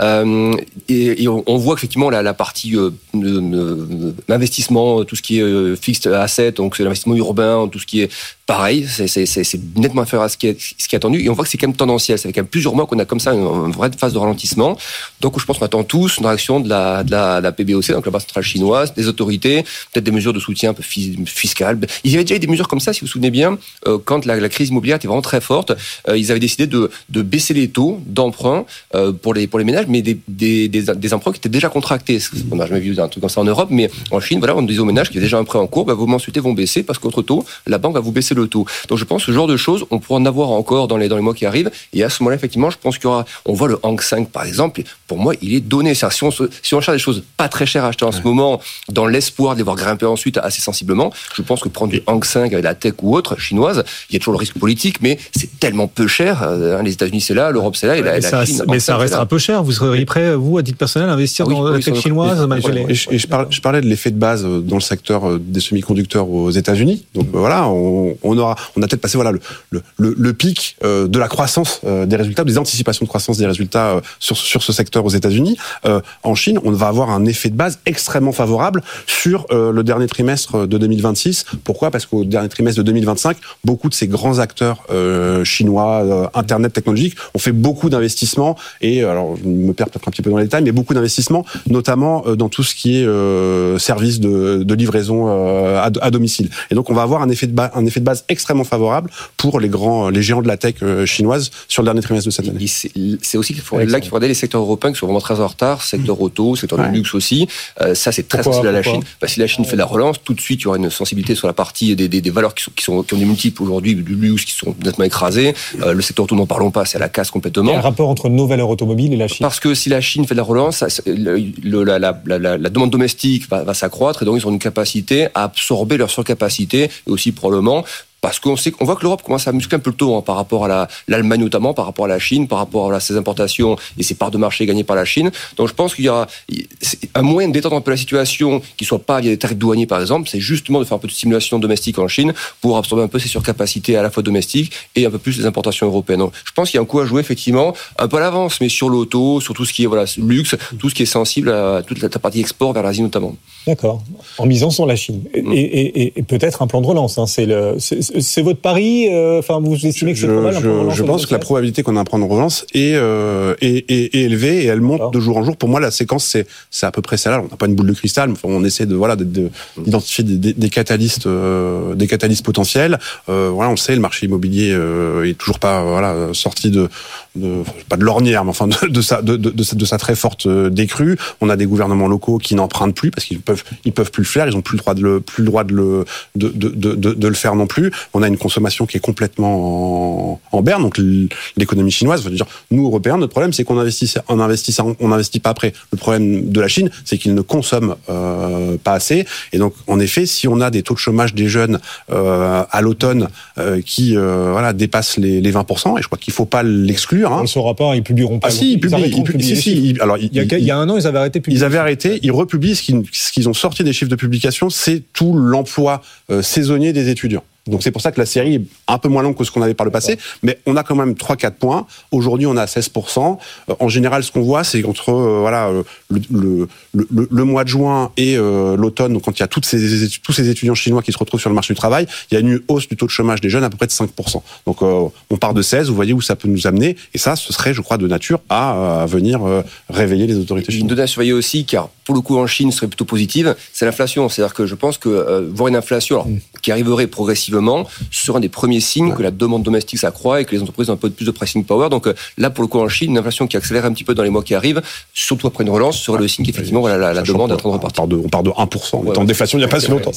Et on voit qu'effectivement la partie investissement, tout ce qui est fixed asset, donc c'est l'investissement urbain, tout ce qui est pareil, c'est nettement inférieur à ce qui est attendu. Et on voit que c'est quand même tendanciel. Ça fait quand même plusieurs mois qu'on a comme ça une vraie phase de ralentissement. Donc je pense qu'on attend tous une réaction de la PBOC, donc la Banque centrale chinoise, des autorités, peut-être des mesures de soutien un peu fiscales. Il y avait déjà eu des mesures comme ça, si vous vous souvenez bien, quand la crise immobilière était vraiment très forte. Ils avaient décidé de baisser les taux d'emprunt pour les ménages, mais des emprunts qui étaient déjà contractés. On n'a jamais vu un truc comme ça en Europe, mais en Chine, voilà, on disait aux ménages qui avaient déjà un prêt en cours, vos mensualités vont baisser parce qu'autre taux, la banque va vous baisser le taux. Donc je pense que ce genre de choses, on pourra en avoir encore dans les mois qui arrivent. Et à ce moment-là, effectivement, je pense qu'il y aura, on voit le Hang Seng par exemple. Pour moi, il est donné. Si on cherche des choses pas très chères à acheter en ce moment, dans l'espoir de les voir grimper ensuite assez sensiblement, je pense que prendre du Hang Seng avec la tech ou autre chinoise, il y a toujours le risque politique, mais c'est tellement peu cher. Les États-Unis c'est là, l'Europe c'est là, et la Chine. Mais ça reste un peu cher. Vous seriez prêt, vous, à titre personnel, à investir dans la tech chinoise malgré les... Je parlais de l'effet de base dans le secteur des semi-conducteurs aux États-Unis. Donc voilà, on a peut-être passé le pic de la croissance des résultats, des anticipations de croissance des résultats sur ce secteur aux États-Unis. En Chine, on va avoir un effet de base extrêmement favorable sur le dernier trimestre de 2026. Pourquoi ? Parce qu'au dernier trimestre de 2025, beaucoup de ces grands acteurs chinois, Internet technologique, ont fait beaucoup d'investissements, et alors je me perds peut-être un petit peu dans les détails, mais beaucoup d'investissements, notamment dans tout ce qui est service de livraison à domicile. Et donc on va avoir un effet de base extrêmement favorable pour les géants de la tech chinoise sur le dernier trimestre de cette année. C'est aussi qu'il faut regarder les secteurs européens qui sont vraiment très en retard, secteur auto, secteur du luxe aussi. Ça c'est très sensible la Chine. Si la Chine fait de la relance, tout de suite, il y aura une sensibilité sur la partie des valeurs qui ont des multiples aujourd'hui, du luxe, qui sont nettement écrasés. Le secteur auto, n'en parlons pas, c'est à la casse complètement. Il y a un rapport entre nos valeurs automobiles et la Chine. Parce que si la Chine fait de la relance, la demande domestique va s'accroître et donc ils ont une capacité à absorber leur surcapacité et aussi probablement parce qu'on voit que l'Europe commence à muscler un peu le taux par rapport à l'Allemagne notamment, par rapport à la Chine, par rapport à ses importations et ses parts de marché gagnées par la Chine. Donc je pense qu'il y a un moyen de détendre un peu la situation qui soit pas via des tarifs douaniers par exemple, c'est justement de faire un peu de stimulation domestique en Chine pour absorber un peu ces surcapacités à la fois domestiques et un peu plus les importations européennes. Donc je pense qu'il y a un coup à jouer effectivement, un peu à l'avance, mais sur l'auto, sur tout ce qui est luxe, tout ce qui est sensible à toute la partie export vers l'Asie notamment. D'accord. En misant sur la Chine. Et peut-être un plan de relance. C'est votre pari. Vous estimez que c'est probable un plan de relance? Je pense que la probabilité qu'on ait un plan de relance est élevée et elle monte de jour en jour. Pour moi, la séquence c'est à peu près celle-là. On n'a pas une boule de cristal, mais on essaie d'identifier des catalystes potentiels. On sait le marché immobilier est toujours pas sorti pas de l'ornière, mais enfin de sa très forte décrue. On a des gouvernements locaux qui n'empruntent plus parce qu'ils peuvent plus le faire. Ils ont plus le droit de le faire non plus. On a une consommation qui est complètement en berne. Donc l'économie chinoise, nous Européens, notre problème c'est qu'on n'investit pas après. Le problème de la Chine, c'est qu'ils ne consomment pas assez. Et donc en effet, si on a des taux de chômage des jeunes à l'automne qui dépassent les 20%, et je crois qu'il faut pas l'exclure. On le saura pas, ils publieront pas. Ah si, ils publient. Alors, il y a un an, ils avaient arrêté de publier. Ils avaient arrêté, ils republient ce qu'ils ont sorti des chiffres de publication, c'est tout l'emploi saisonnier des étudiants. Donc c'est pour ça que la série est un peu moins longue que ce qu'on avait par le passé, mais on a quand même 3-4 points. Aujourd'hui, on a 16%. En général, ce qu'on voit, c'est qu'entre le mois de juin et l'automne, donc quand il y a tous ces étudiants chinois qui se retrouvent sur le marché du travail, il y a une hausse du taux de chômage des jeunes à peu près de 5%. Donc on part de 16, vous voyez où ça peut nous amener, et ça, ce serait, je crois, de nature à venir réveiller les autorités chinoises. Une donnée à surveiller aussi, car pour le coup en Chine serait plutôt positive, c'est l'inflation. C'est-à-dire que je pense que voir une inflation qui arriverait progressivement sera un des premiers signes que la demande domestique s'accroît et que les entreprises ont un peu plus de pricing power. Donc là, pour le coup en Chine, une inflation qui accélère un petit peu dans les mois qui arrivent, surtout après une relance, sera le signe qu'effectivement la demande est en train de repartir. On part de 1%. On est en déflation il n'y a pas si longtemps.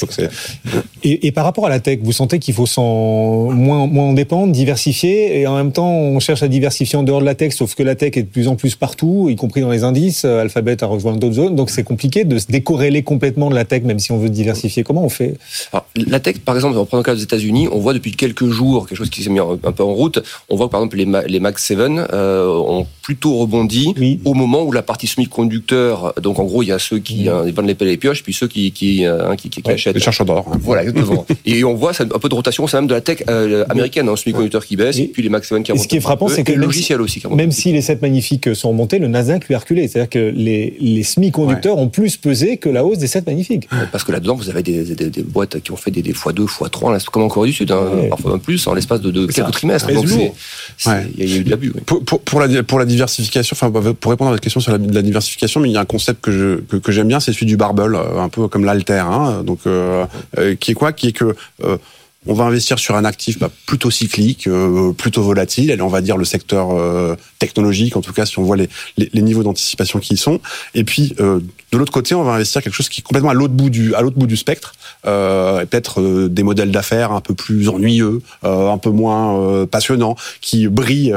Et par rapport à la tech, vous sentez qu'il faut moins en dépendre, diversifier, et en même temps on cherche à diversifier en dehors de la tech, sauf que la tech est de plus en plus partout, y compris dans les indices. Alphabet a rejoint d'autres zones, donc c'est compliqué de se décorréler complètement de la tech, même si on veut diversifier. Comment on fait? Alors, la tech, par exemple, on prend le cas des États-Unis, on voit depuis quelques jours quelque chose qui s'est mis un peu en route. On voit que par exemple les Mag 7 ont plutôt rebondi au moment où la partie semi-conducteur, donc en gros il y a ceux qui vendent les pelles et les pioches, puis ceux qui achètent. Les chercheurs d'or. Voilà, exactement. Et on voit un peu de rotation, c'est même de la tech américaine, semi-conducteur qui baisse, et puis les Mag 7 qui remontent. Ce qui est frappant, c'est que le logiciel aussi. Même si les 7 magnifiques sont remontés, le Nasdaq lui a reculé. C'est-à-dire que les semi-conducteurs ont plus pesé que la hausse des 7 magnifiques. Parce que là-dedans, vous avez des boîtes qui ont fait des x2, x3, comme en Corée du Sud, parfois un plus, en l'espace de quelques trimestres. Donc il y a eu de l'abus. Pour la diversification, pour répondre à votre question sur la diversification, mais il y a un concept que j'aime bien, c'est celui du barbell, un peu comme l'alter, donc qui est que on va investir sur un actif plutôt cyclique, plutôt volatile, et on va dire le secteur technologique, en tout cas si on voit les niveaux d'anticipation qui y sont. Et puis de l'autre côté, on va investir quelque chose qui est complètement à l'autre bout du spectre, et peut-être des modèles d'affaires un peu plus ennuyeux, un peu moins passionnants, qui brillent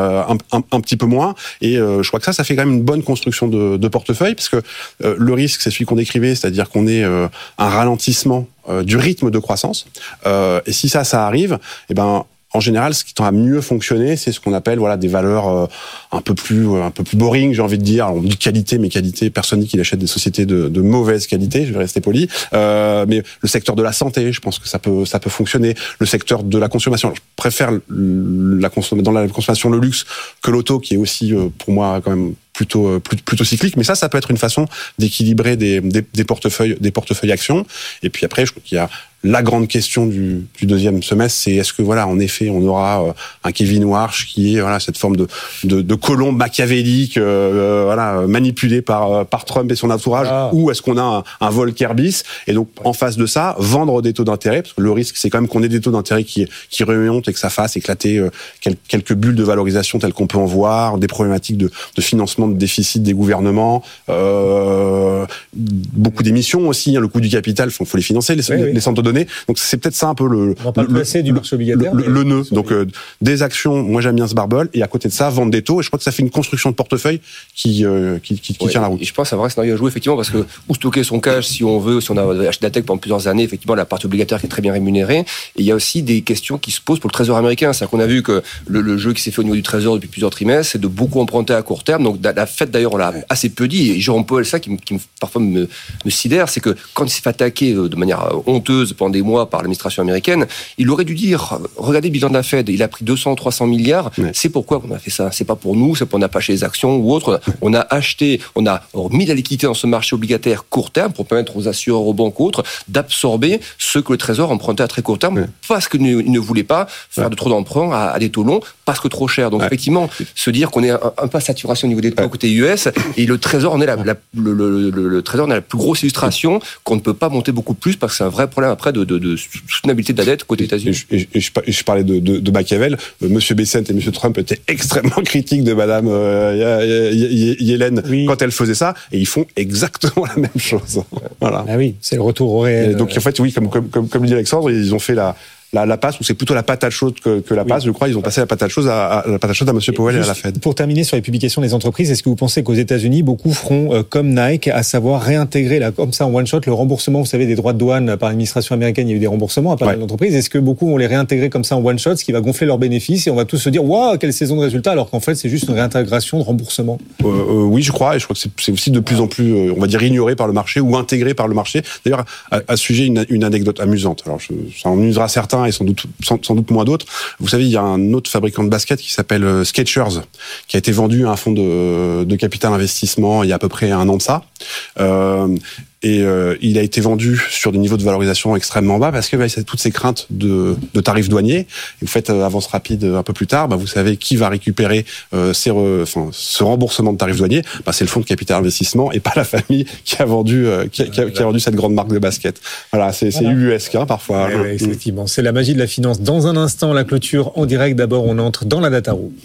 un petit peu moins. Et je crois que ça fait quand même une bonne construction de portefeuille, parce que le risque, c'est celui qu'on décrivait, c'est-à-dire qu'on ait un ralentissement du rythme de croissance. Et si ça arrive, en général, ce qui tend à mieux fonctionner, c'est ce qu'on appelle des valeurs un peu plus boring, j'ai envie de dire. On dit qualité, mais qualité, personne dit qu'il achète des sociétés de mauvaise qualité, je vais rester poli. Mais le secteur de la santé, je pense que ça peut fonctionner. Le secteur de la consommation, je préfère dans la consommation le luxe que l'auto, qui est aussi pour moi quand même plutôt cyclique, mais ça peut être une façon d'équilibrer des portefeuilles actions. Et puis après, je crois qu'il y a la grande question du deuxième semestre, c'est est-ce que voilà, en effet, on aura un Kevin Warsh qui est voilà cette forme de colombe machiavélique, manipulé par Trump et son entourage, ou est-ce qu'on a un Volcker bis? Et donc en face de ça, vendre des taux d'intérêt, parce que le risque c'est quand même qu'on ait des taux d'intérêt qui remontent et que ça fasse éclater quelques bulles de valorisation telles qu'on peut en voir, des problématiques de financement de déficit des gouvernements, beaucoup d'émissions aussi, le coût du capital, faut les financer, les centres de données. Donc c'est peut-être ça un peu le marché obligataire, le nœud. Donc des actions, moi j'aime bien ce barbel, et à côté de ça, vendre des taux, et je crois que ça fait une construction de portefeuille qui tient la route. Et je pense que c'est un vrai scénario à jouer, effectivement, parce que où stocker son cash si on a acheté de la tech pendant plusieurs années, effectivement, la partie obligataire qui est très bien rémunérée. Et il y a aussi des questions qui se posent pour le trésor américain. C'est-à-dire qu'on a vu que le jeu qui s'est fait au niveau du trésor depuis plusieurs trimestres, c'est de beaucoup emprunter à court terme. Donc la Fed, d'ailleurs, on l'a assez peu dit, et Jérôme Powell, ça qui parfois me sidère, c'est que quand il s'est fait attaquer de manière honteuse pendant des mois par l'administration américaine, il aurait dû dire, regardez le bilan de la Fed, il a pris 200, 300 milliards, c'est pourquoi on a fait ça. C'est pas pour nous, c'est pour on n'a pas acheté les actions ou autre. On a acheté, on a mis de la liquidité dans ce marché obligataire court terme pour permettre aux assureurs, aux banques ou autres, d'absorber ce que le Trésor empruntait à très court terme, parce qu'il ne voulait pas faire de trop d'emprunts à des taux longs, parce que trop cher. Donc effectivement, se dire qu'on est un peu à saturation au niveau des taux côté US, et le Trésor en est le Trésor en est la plus grosse illustration qu'on ne peut pas monter beaucoup plus, parce que c'est un vrai problème après de soutenabilité de la dette côté États-Unis. Et je parlais de Machiavel. Monsieur Bessent et Monsieur Trump étaient extrêmement critiques de Madame Yellen quand elle faisait ça, et ils font exactement la même chose. Voilà. Ah oui, c'est le retour au réel. Et donc en fait, oui, comme dit Alexandre, ils ont fait la passe, ou c'est plutôt la patate chaude que la passe, je crois. Ils ont passé la patate chaude à Monsieur Powell et à la Fed. Pour terminer sur les publications des entreprises, est-ce que vous pensez qu'aux États-Unis, beaucoup feront comme Nike, à savoir réintégrer comme ça en one shot le remboursement, vous savez, des droits de douane par l'administration américaine, il y a eu des remboursements à pas mal d'entreprises. Est-ce que beaucoup vont les réintégrer comme ça en one shot, ce qui va gonfler leurs bénéfices, et on va tous se dire waouh, quelle saison de résultats, alors qu'en fait c'est juste une réintégration de remboursement? Oui, je crois, et je crois que c'est aussi de plus en plus, on va dire, ignoré par le marché ou intégré par le marché. D'ailleurs, à ce sujet, une anecdote amusante. Alors, ça en amusera certains et sans doute moins d'autres. Vous savez, il y a un autre fabricant de baskets qui s'appelle Skechers, qui a été vendu à un fonds de capital investissement il y a à peu près un an de ça. Il a été vendu sur des niveaux de valorisation extrêmement bas parce que y a toutes ces craintes de tarifs douaniers. Et vous faites avance rapide un peu plus tard, vous savez qui va récupérer ce remboursement de tarifs douaniers. C'est le fonds de capital investissement et pas la famille qui a vendu cette grande marque de basket. Voilà, c'est ubuesque parfois. Oui, effectivement, c'est la magie de la finance. Dans un instant, la clôture en direct. D'abord, on entre dans la data room.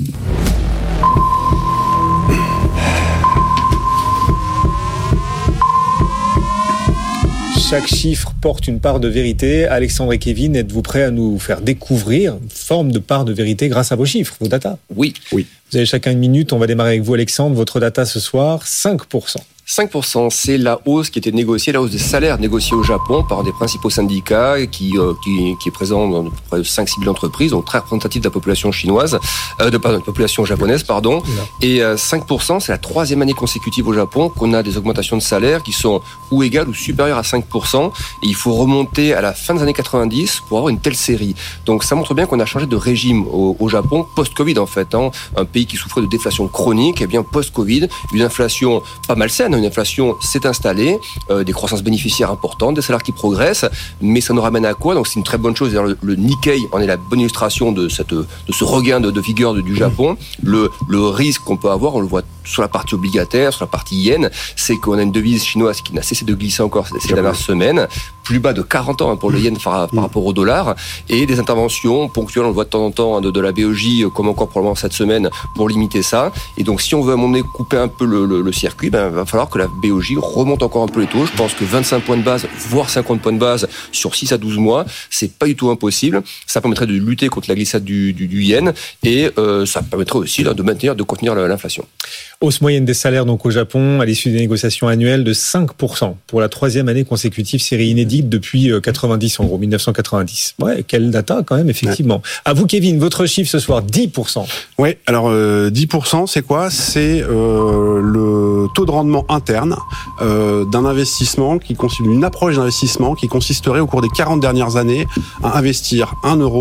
Chaque chiffre porte une part de vérité. Alexandre et Kevin, êtes-vous prêts à nous faire découvrir une forme de part de vérité grâce à vos chiffres, vos data? Oui. Vous avez chacun une minute. On va démarrer avec vous, Alexandre. Votre data ce soir, 5%. 5%, c'est la hausse qui était négociée, la hausse des salaires négociés au Japon par des principaux syndicats qui est présent dans à peu près 5-6 000 entreprises, donc très représentatif de la population chinoise, de la population japonaise, pardon. Et 5%, c'est la 3e année consécutive au Japon qu'on a des augmentations de salaires qui sont ou égales ou supérieures à 5%. Et il faut remonter à la fin des années 90 pour avoir une telle série. Donc ça montre bien qu'on a changé de régime au Japon post-Covid en fait. Un pays qui souffrait de déflation chronique, et bien post-Covid, une inflation pas malsaine. Une inflation s'est installée, des croissances bénéficiaires importantes, des salaires qui progressent, mais ça nous ramène à quoi? Donc c'est une très bonne chose. Le Nikkei en est la bonne illustration de ce regain de vigueur du Japon. Le risque qu'on peut avoir, on le voit sur la partie obligataire, sur la partie yen, c'est qu'on a une devise chinoise qui n'a cessé de glisser encore ces dernières semaines, plus bas de 40 ans pour le yen par rapport au dollar, et des interventions ponctuelles, on le voit de temps en temps, de la BOJ, comme encore probablement cette semaine, pour limiter ça. Et donc si on veut à un moment donné couper un peu le circuit, il va falloir que la BOJ remonte encore un peu les taux. Je pense que 25 points de base, voire 50 points de base sur 6 à 12 mois, c'est pas du tout impossible. Ça permettrait de lutter contre la glissade du yen, et ça permettrait aussi de contenir l'inflation. Hausse moyenne des salaires donc au Japon à l'issue des négociations annuelles de 5% pour la 3e année consécutive, série inédite depuis 90 en gros, 1990. Ouais, quelle data quand même, effectivement. Ouais. À vous Kevin, votre chiffre ce soir, 10%. Oui, alors 10%, c'est quoi? C'est le taux de rendement interne d'un investissement qui constitue une approche d'investissement qui consisterait au cours des 40 dernières années à investir 1 euro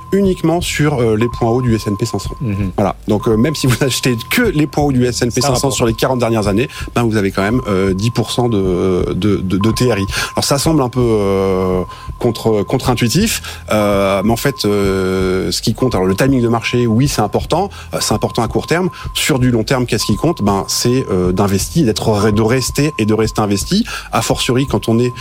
uniquement sur les points hauts du S&P 500. Voilà. Donc même si vous achetez que les points hauts du S&P 500 sur les 40 dernières années, vous avez quand même 10% de TRI. Alors ça semble un peu contre-intuitif, mais en fait, ce qui compte, alors le timing de marché, oui, c'est important à court terme. Sur du long terme, qu'est-ce qui compte ? C'est d'investir, de rester investi. A fortiori, quand on est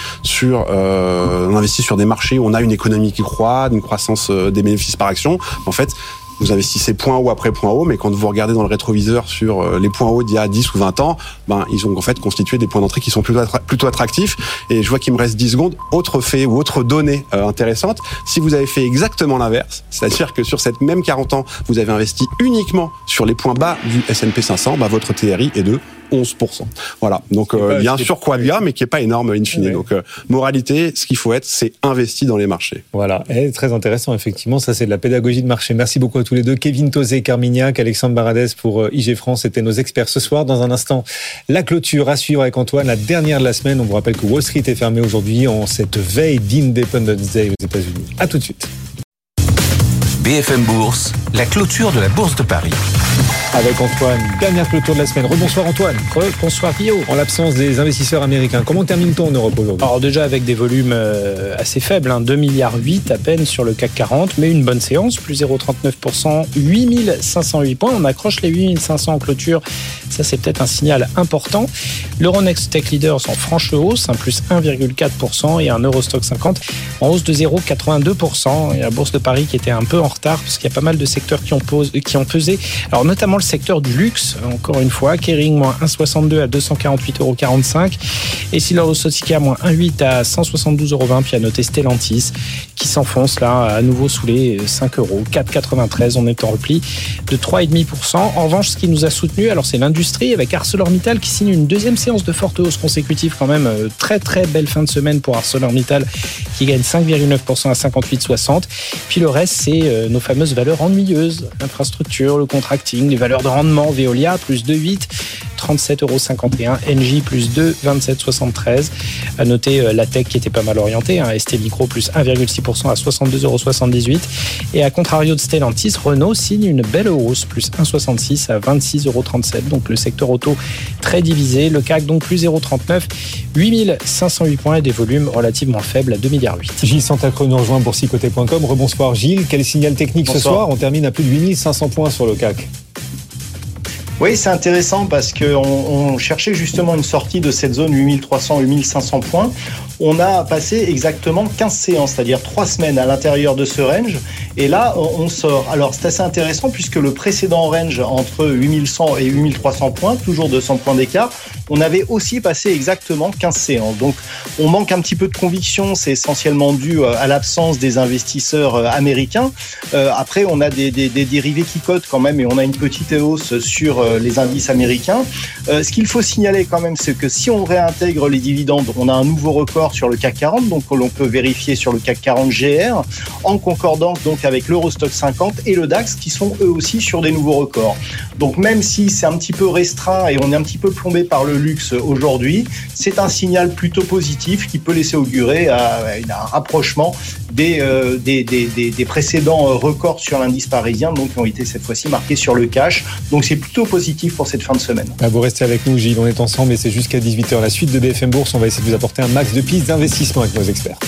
on investit sur des marchés où on a une économie qui croît, une croissance des bénéfices par action. En fait, vous investissez point haut après point haut, mais quand vous regardez dans le rétroviseur sur les points hauts d'il y a 10 ou 20 ans, ils ont en fait constitué des points d'entrée qui sont plutôt attractifs. Et je vois qu'il me reste 10 secondes. Autre fait ou autre donnée intéressante, si vous avez fait exactement l'inverse, c'est-à-dire que sur cette même 40 ans, vous avez investi uniquement sur les points bas du S&P 500, votre TRI est de 11%. Voilà. Donc, il y a un surcroît de gain, mais qui est pas énorme in fine. Ouais. Donc, moralité, ce qu'il faut être, c'est investi dans les marchés. Voilà. Et très intéressant, effectivement. Ça, c'est de la pédagogie de marché. Merci beaucoup à tous les deux. Kevin Tauzé, Carmignac, Alexandre Baradez pour IG France. C'était nos experts ce soir. Dans un instant, la clôture à suivre avec Antoine, la dernière de la semaine. On vous rappelle que Wall Street est fermé aujourd'hui en cette veille d'Independence Day aux États-Unis. À tout de suite. BFM Bourse, la clôture de la Bourse de Paris. Avec Antoine, dernière clôture de la semaine. Rebonsoir Antoine. Bonsoir Guillaume. En l'absence des investisseurs américains, comment termine-t-on en Europe aujourd'hui ? Alors déjà avec des volumes assez faibles, 2,8 milliards à peine sur le CAC 40, mais une bonne séance, plus 0,39%, 8508 points. On accroche les 8500 en clôture, ça c'est peut-être un signal important. L'Euronext Tech Leaders en franche hausse, plus 1,4% et un Eurostock 50 en hausse de 0,82%. Et la Bourse de Paris qui était un peu en retard parce qu'il y a pas mal de secteurs qui ont pesé. Alors notamment le secteur du luxe, encore une fois, Kering moins 1,62 à 248,45 €. Et Essilor-Luxottica moins 1,8 à 172,20 €. Puis à noter Stellantis qui s'enfonce là à nouveau sous les 5 €, 4,93. On est en repli de 3,5%. En revanche, ce qui nous a soutenu, alors c'est l'industrie avec ArcelorMittal qui signe une deuxième séance de forte hausse consécutive quand même. Très très belle fin de semaine pour ArcelorMittal qui gagne 5,9% à 58,60. Puis le reste, c'est nos fameuses valeurs ennuyeuses, l'infrastructure, le contracting, les valeurs de rendement, Veolia plus 2,8, 37,51 €, Engie plus 2, 27,73. À noter la tech qui était pas mal orientée, ST Micro plus 1,6% à 62,78 €. Et à contrario de Stellantis, Renault signe une belle hausse, plus 1,66 à 26,37 €. Donc le secteur auto très divisé. Le CAC donc plus 0,39, 8508 points et des volumes relativement faibles à 2,8 milliards. Gilles Santacreux nous rejoint pour Boursicoté.com. Rebonsoir Gilles, quel signal technique ce soir ? On termine à plus de 8500 points sur le CAC. Oui, c'est intéressant parce qu'on cherchait justement une sortie de cette zone 8300-8500 points. On a passé exactement 15 séances, c'est-à-dire 3 semaines à l'intérieur de ce range. Et là, on sort. Alors, c'est assez intéressant puisque le précédent range entre 8100 et 8300 points, toujours 200 points d'écart, on avait aussi passé exactement 15 séances. Donc, on manque un petit peu de conviction. C'est essentiellement dû à l'absence des investisseurs américains. Après, on a des dérivés qui cotent quand même et on a une petite hausse sur les indices américains. Ce qu'il faut signaler quand même, c'est que si on réintègre les dividendes, on a un nouveau record sur le CAC 40, donc que l'on peut vérifier sur le CAC 40 GR, en concordance donc avec l'Eurostock 50 et le DAX qui sont eux aussi sur des nouveaux records. Donc même si c'est un petit peu restreint et on est un petit peu plombé par le luxe aujourd'hui, c'est un signal plutôt positif qui peut laisser augurer un rapprochement des précédents records sur l'indice parisien, donc qui ont été cette fois-ci marqués sur le cash. Donc c'est plutôt positif pour cette fin de semaine. Vous restez avec nous Gilles, on est ensemble et c'est jusqu'à 18h. La suite de BFM Bourse, on va essayer de vous apporter un max de pistes d'investissement avec nos experts.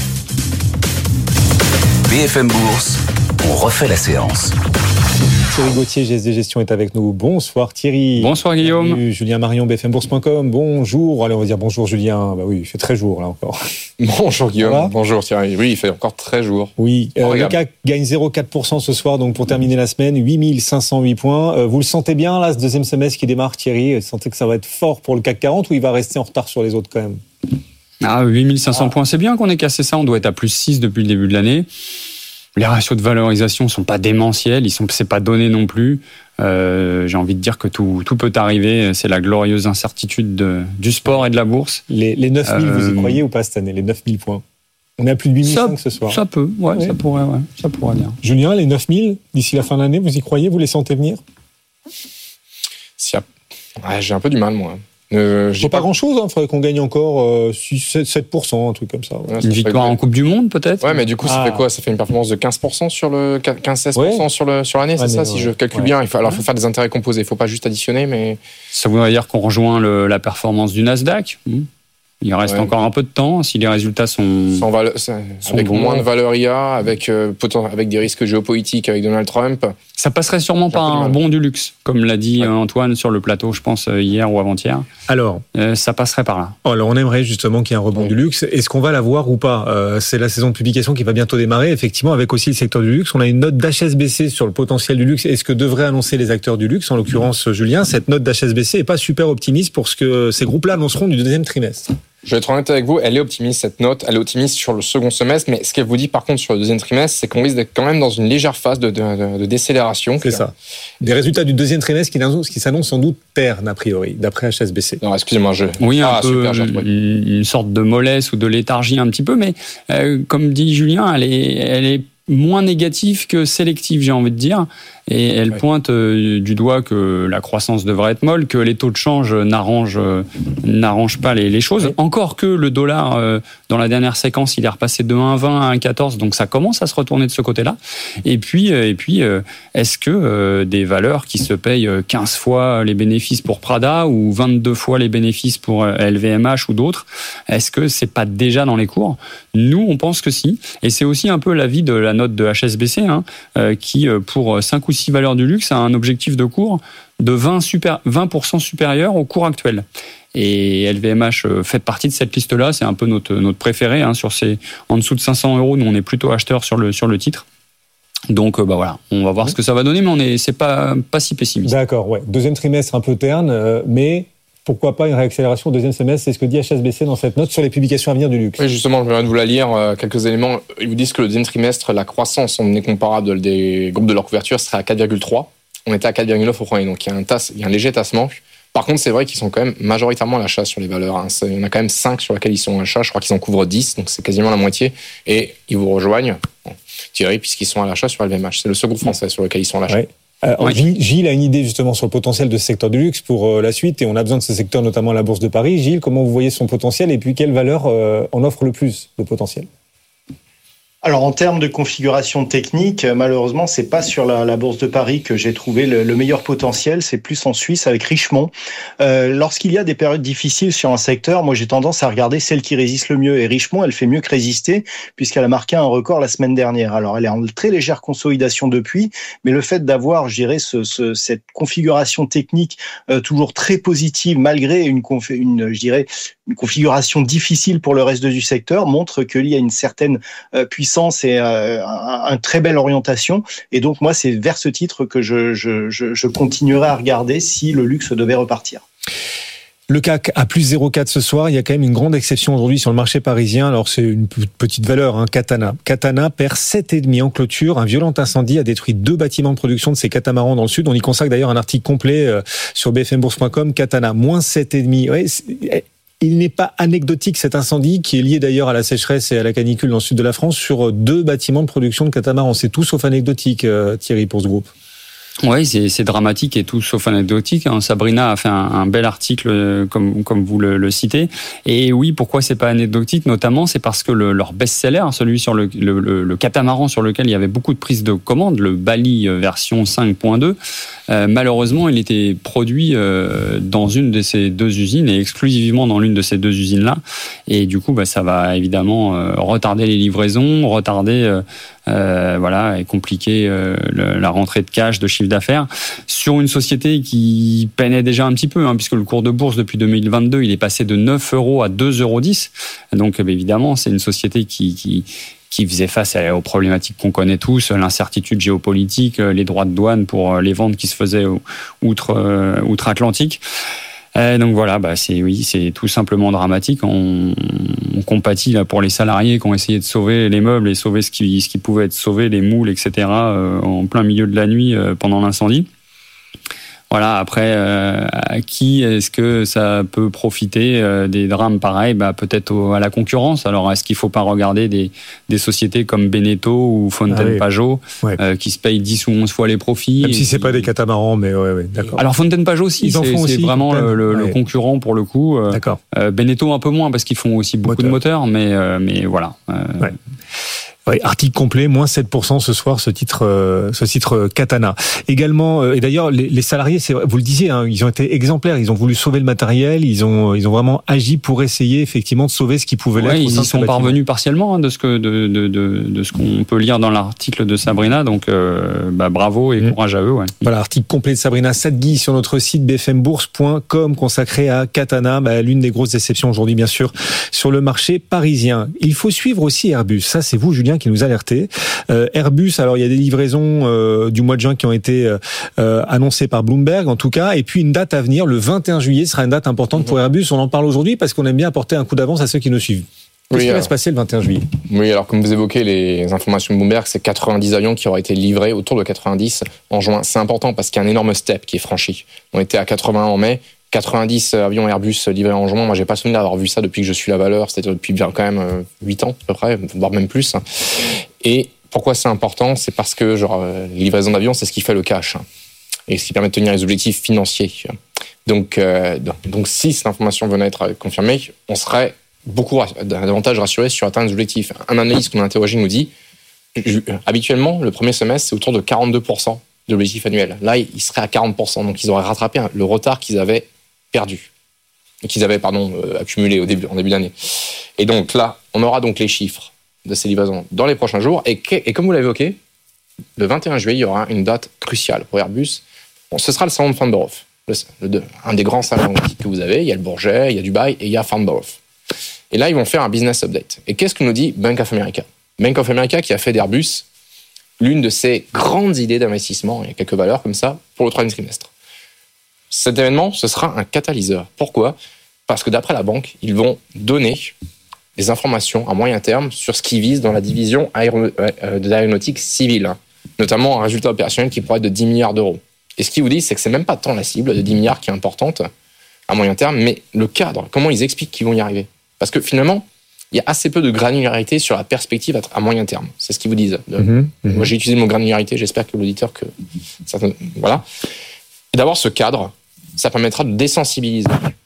BFM Bourse, on refait la séance. Thierry Gauthier, GSD Gestion, est avec nous. Bonsoir Thierry. Bonsoir Guillaume. Bienvenue. Julien Marion, BFMBourse.com. Bonjour. Allez, on va dire bonjour Julien. Oui, il fait très jour là encore. Bonjour Guillaume. Bonjour Thierry. Oui, il fait encore très jour. Oui, le CAC gagne 0,4% ce soir, donc pour terminer la semaine, 8508 points. Vous le sentez bien là, ce deuxième semestre qui démarre, Thierry ? Vous sentez que ça va être fort pour le CAC 40 ou il va rester en retard sur les autres quand même ? 8500 points, c'est bien qu'on ait cassé ça. On doit être à plus 6 depuis le début de l'année. Les ratios de valorisation sont pas démentiels, c'est pas donné non plus. J'ai envie de dire que tout peut arriver. C'est la glorieuse incertitude du sport et de la bourse. Les 9000, vous y croyez ou pas cette année, les 9000 points ? On est à plus de 8500 ce soir. Ça peut, ouais. Ça pourrait bien. Julien, les 9000, d'ici la fin de l'année, vous y croyez ? Vous les sentez venir ? J'ai un peu du mal, moi. Pas grand-chose, il faudrait qu'on gagne encore 7%, un truc comme ça. Ouais, une victoire en Coupe du Monde, peut-être. Ouais, mais du coup, ça fait quoi? Ça fait une performance de 15% sur le 15-16% sur l'année, c'est ça, si je calcule bien. Il faut faire des intérêts composés. Il faut pas juste additionner, mais. Ça voudrait dire qu'on rejoint la performance du Nasdaq. Il reste encore un peu de temps si les résultats sont avec bons. moins de valeur IA, avec des risques géopolitiques avec Donald Trump. Ça passerait sûrement par un bond du luxe, comme l'a dit Antoine sur le plateau, je pense hier ou avant-hier. Alors, ça passerait par là. Alors, on aimerait justement qu'il y ait un rebond du luxe. Est-ce qu'on va l'avoir ou pas? C'est la saison de publication qui va bientôt démarrer. Effectivement, avec aussi le secteur du luxe, on a une note d'HSBC sur le potentiel du luxe. Est-ce que devraient annoncer les acteurs du luxe, en l'occurrence Julien? Cette note d'HSBC est pas super optimiste pour ce que ces groupes-là annonceront du deuxième trimestre. Je vais être honnête avec vous, elle est optimiste cette note, elle est optimiste sur le second semestre, mais ce qu'elle vous dit par contre sur le deuxième trimestre, c'est qu'on risque d'être quand même dans une légère phase de décélération. C'est ça. Des résultats du deuxième trimestre qui s'annoncent sans doute ternes a priori, d'après HSBC. Non, excusez-moi, une sorte de mollesse ou de léthargie un petit peu, mais comme dit Julien, elle est moins négative que sélective, j'ai envie de dire. Et elle pointe du doigt que la croissance devrait être molle, que les taux de change n'arrangent pas les choses. Oui. Encore que le dollar, dans la dernière séquence, il est repassé de 1,20 à 1,14, donc ça commence à se retourner de ce côté-là. Et puis est-ce que des valeurs qui se payent 15 fois les bénéfices pour Prada ou 22 fois les bénéfices pour LVMH ou d'autres, est-ce que c'est pas déjà dans les cours? Nous, on pense que si. Et c'est aussi un peu l'avis de la note de HSBC, qui, pour 5 ou 6 valeurs du luxe, a un objectif de cours de 20% supérieur au cours actuel. Et LVMH fait partie de cette liste-là. C'est un peu notre préféré, sur ces en dessous de 500 €. Nous, on est plutôt acheteurs sur le titre. Donc, voilà, on va voir ce que ça va donner, mais c'est pas si pessimiste. D'accord, ouais. Deuxième trimestre un peu terne, mais pourquoi pas une réaccélération au deuxième semestre? C'est ce que dit HSBC dans cette note sur les publications à venir du luxe. Oui, justement, je viens de vous la lire. Quelques éléments. Ils vous disent que le deuxième trimestre, la croissance en données comparables des groupes de leur couverture serait à 4,3. On était à 4,9 au premier. Donc, il y a un léger tassement. Par contre, c'est vrai qu'ils sont quand même majoritairement à l'achat sur les valeurs. Il y en a quand même 5 sur lesquelles ils sont à l'achat. Je crois qu'ils en couvrent 10, donc c'est quasiment la moitié. Et ils vous rejoignent, Thierry, puisqu'ils sont à l'achat sur LVMH. C'est le seul groupe français sur lequel ils sont à l'achat. Ouais. Gilles a une idée justement sur le potentiel de ce secteur du luxe pour la suite, et on a besoin de ce secteur, notamment la Bourse de Paris. Gilles, comment vous voyez son potentiel et puis quelle valeur en offre le plus de potentiel? Alors en termes de configuration technique, malheureusement, c'est pas sur la Bourse de Paris que j'ai trouvé le meilleur potentiel, c'est plus en Suisse avec Richemont. Lorsqu'il y a des périodes difficiles sur un secteur, moi j'ai tendance à regarder celle qui résiste le mieux, et Richemont, elle fait mieux que résister puisqu'elle a marqué un record la semaine dernière. Alors elle est en très légère consolidation depuis, mais le fait d'avoir, je dirais, cette configuration technique toujours très positive malgré une configuration difficile pour le reste du secteur montre qu'il y a une certaine puissance et une très belle orientation. Et donc, moi, c'est vers ce titre que je continuerai à regarder si le luxe devait repartir. Le CAC à plus 0,4 ce soir. Il y a quand même une grande exception aujourd'hui sur le marché parisien. Alors, c'est une petite valeur, Katana. Katana perd 7,5 en clôture. Un violent incendie a détruit 2 bâtiments de production de ces catamarans dans le sud. On y consacre d'ailleurs un article complet sur bfmbourse.com. Katana, moins 7,5. Ouais, il n'est pas anecdotique cet incendie qui est lié d'ailleurs à la sécheresse et à la canicule dans le sud de la France sur 2 bâtiments de production de catamarans. C'est tout sauf anecdotique, Thierry, pour ce groupe. Oui, c'est dramatique et tout sauf anecdotique. Sabrina a fait un bel article comme vous le citez. Et oui, pourquoi c'est pas anecdotique? Notamment, c'est parce que leur best-seller, celui sur le catamaran sur lequel il y avait beaucoup de prises de commandes, le Bali version 5.2, malheureusement, il était produit dans une de ces 2 usines et exclusivement dans l'une de ces 2 usines-là. Et du coup, ça va évidemment retarder les livraisons, et compliquer la rentrée de cash, de chiffre d'affaires sur une société qui peinait déjà un petit peu, puisque le cours de bourse depuis 2022, il est passé de 9 € à 2,10 €. Donc évidemment, c'est une société qui faisait face aux problématiques qu'on connaît tous, l'incertitude géopolitique, les droits de douane pour les ventes qui se faisaient outre-Atlantique. Donc voilà, c'est tout simplement dramatique. On compatit là pour les salariés qui ont essayé de sauver les meubles et sauver ce qui pouvait être sauvé, les moules, etc. En plein milieu de la nuit pendant l'incendie. Voilà, après, à qui est-ce que ça peut profiter des drames pareils? Peut-être à la concurrence. Alors, est-ce qu'il ne faut pas regarder des sociétés comme Beneteau ou Fontaine-Pajot qui se payent 10 ou 11 fois les profits? Même si ce n'est pas des catamarans, mais ouais, d'accord. Alors, Fontaine-Pajot aussi, c'est vraiment le concurrent pour le coup. D'accord. Beneteau un peu moins parce qu'ils font aussi beaucoup de moteurs, mais voilà. Ouais, article complet, moins 7% ce soir, ce titre Katana. Également, et d'ailleurs, les salariés, c'est vrai, vous le disiez, hein, ils ont été exemplaires, ils ont voulu sauver le matériel, ils ont vraiment agi pour essayer effectivement de sauver ce qui pouvait l'être. Ils y sont parvenus partiellement, de ce qu'on peut lire dans l'article de Sabrina, donc bravo et courage à eux. Ouais. Voilà, article complet de Sabrina Sadghi sur notre site bfmbourse.com consacré à Katana, l'une des grosses déceptions aujourd'hui bien sûr sur le marché parisien. Il faut suivre aussi Airbus, ça c'est vous Julien qui nous alertait. Airbus, alors il y a des livraisons du mois de juin qui ont été annoncées par Bloomberg en tout cas, et puis une date à venir, le 21 juillet sera une date importante pour Airbus. On en parle aujourd'hui parce qu'on aime bien apporter un coup d'avance à ceux qui nous suivent. Qu'est-ce qui va se passer le 21 juillet? Oui, alors comme vous évoquez les informations de Bloomberg, c'est 90 avions qui auraient été livrés, autour de 90 en juin. C'est important parce qu'il y a un énorme step qui est franchi. On était à 81 en mai, 90 avions Airbus livrés en juin. Moi, j'ai pas souvenir d'avoir vu ça depuis que je suis la valeur, c'est-à-dire depuis bien quand même 8 ans à peu près, voire même plus. Et pourquoi c'est important? C'est parce que les livraisons d'avions, c'est ce qui fait le cash et ce qui permet de tenir les objectifs financiers. Donc si cette information venait à être confirmée, on serait davantage rassuré sur atteindre les objectifs. Un analyste qu'on a interrogé nous dit habituellement, le premier semestre, c'est autour de 42% de l'objectif annuel. Là, il serait à 40%, donc ils auraient rattrapé le retard qu'ils avaient perdu, qu'ils avaient accumulé en début d'année. Et donc là, on aura donc les chiffres de ces livraisons dans les prochains jours. Et comme vous l'avez évoqué, le 21 juillet, il y aura une date cruciale pour Airbus. Ce sera le salon de Farnborough, un des grands salons que vous avez. Il y a le Bourget, il y a Dubaï et il y a Farnborough. Et là, ils vont faire un business update. Et qu'est-ce que nous dit Bank of America? Bank of America qui a fait d'Airbus l'une de ses grandes idées d'investissement, il y a quelques valeurs comme ça, pour le troisième trimestre. Cet événement, ce sera un catalyseur. Pourquoi? Parce que d'après la banque, ils vont donner des informations à moyen terme sur ce qu'ils visent dans la division de l'aéronautique civile, notamment un résultat opérationnel qui pourrait être de 10 milliards d'euros. Et ce qu'ils vous disent, c'est que c'est même pas tant la cible de 10 milliards qui est importante à moyen terme, mais le cadre, comment ils expliquent qu'ils vont y arriver. Parce que finalement, il y a assez peu de granularité sur la perspective à moyen terme. C'est ce qu'ils vous disent. Moi, j'ai utilisé le mot granularité, j'espère que l'auditeur... Voilà. Et d'avoir ce cadre, ça permettra de désensibiliser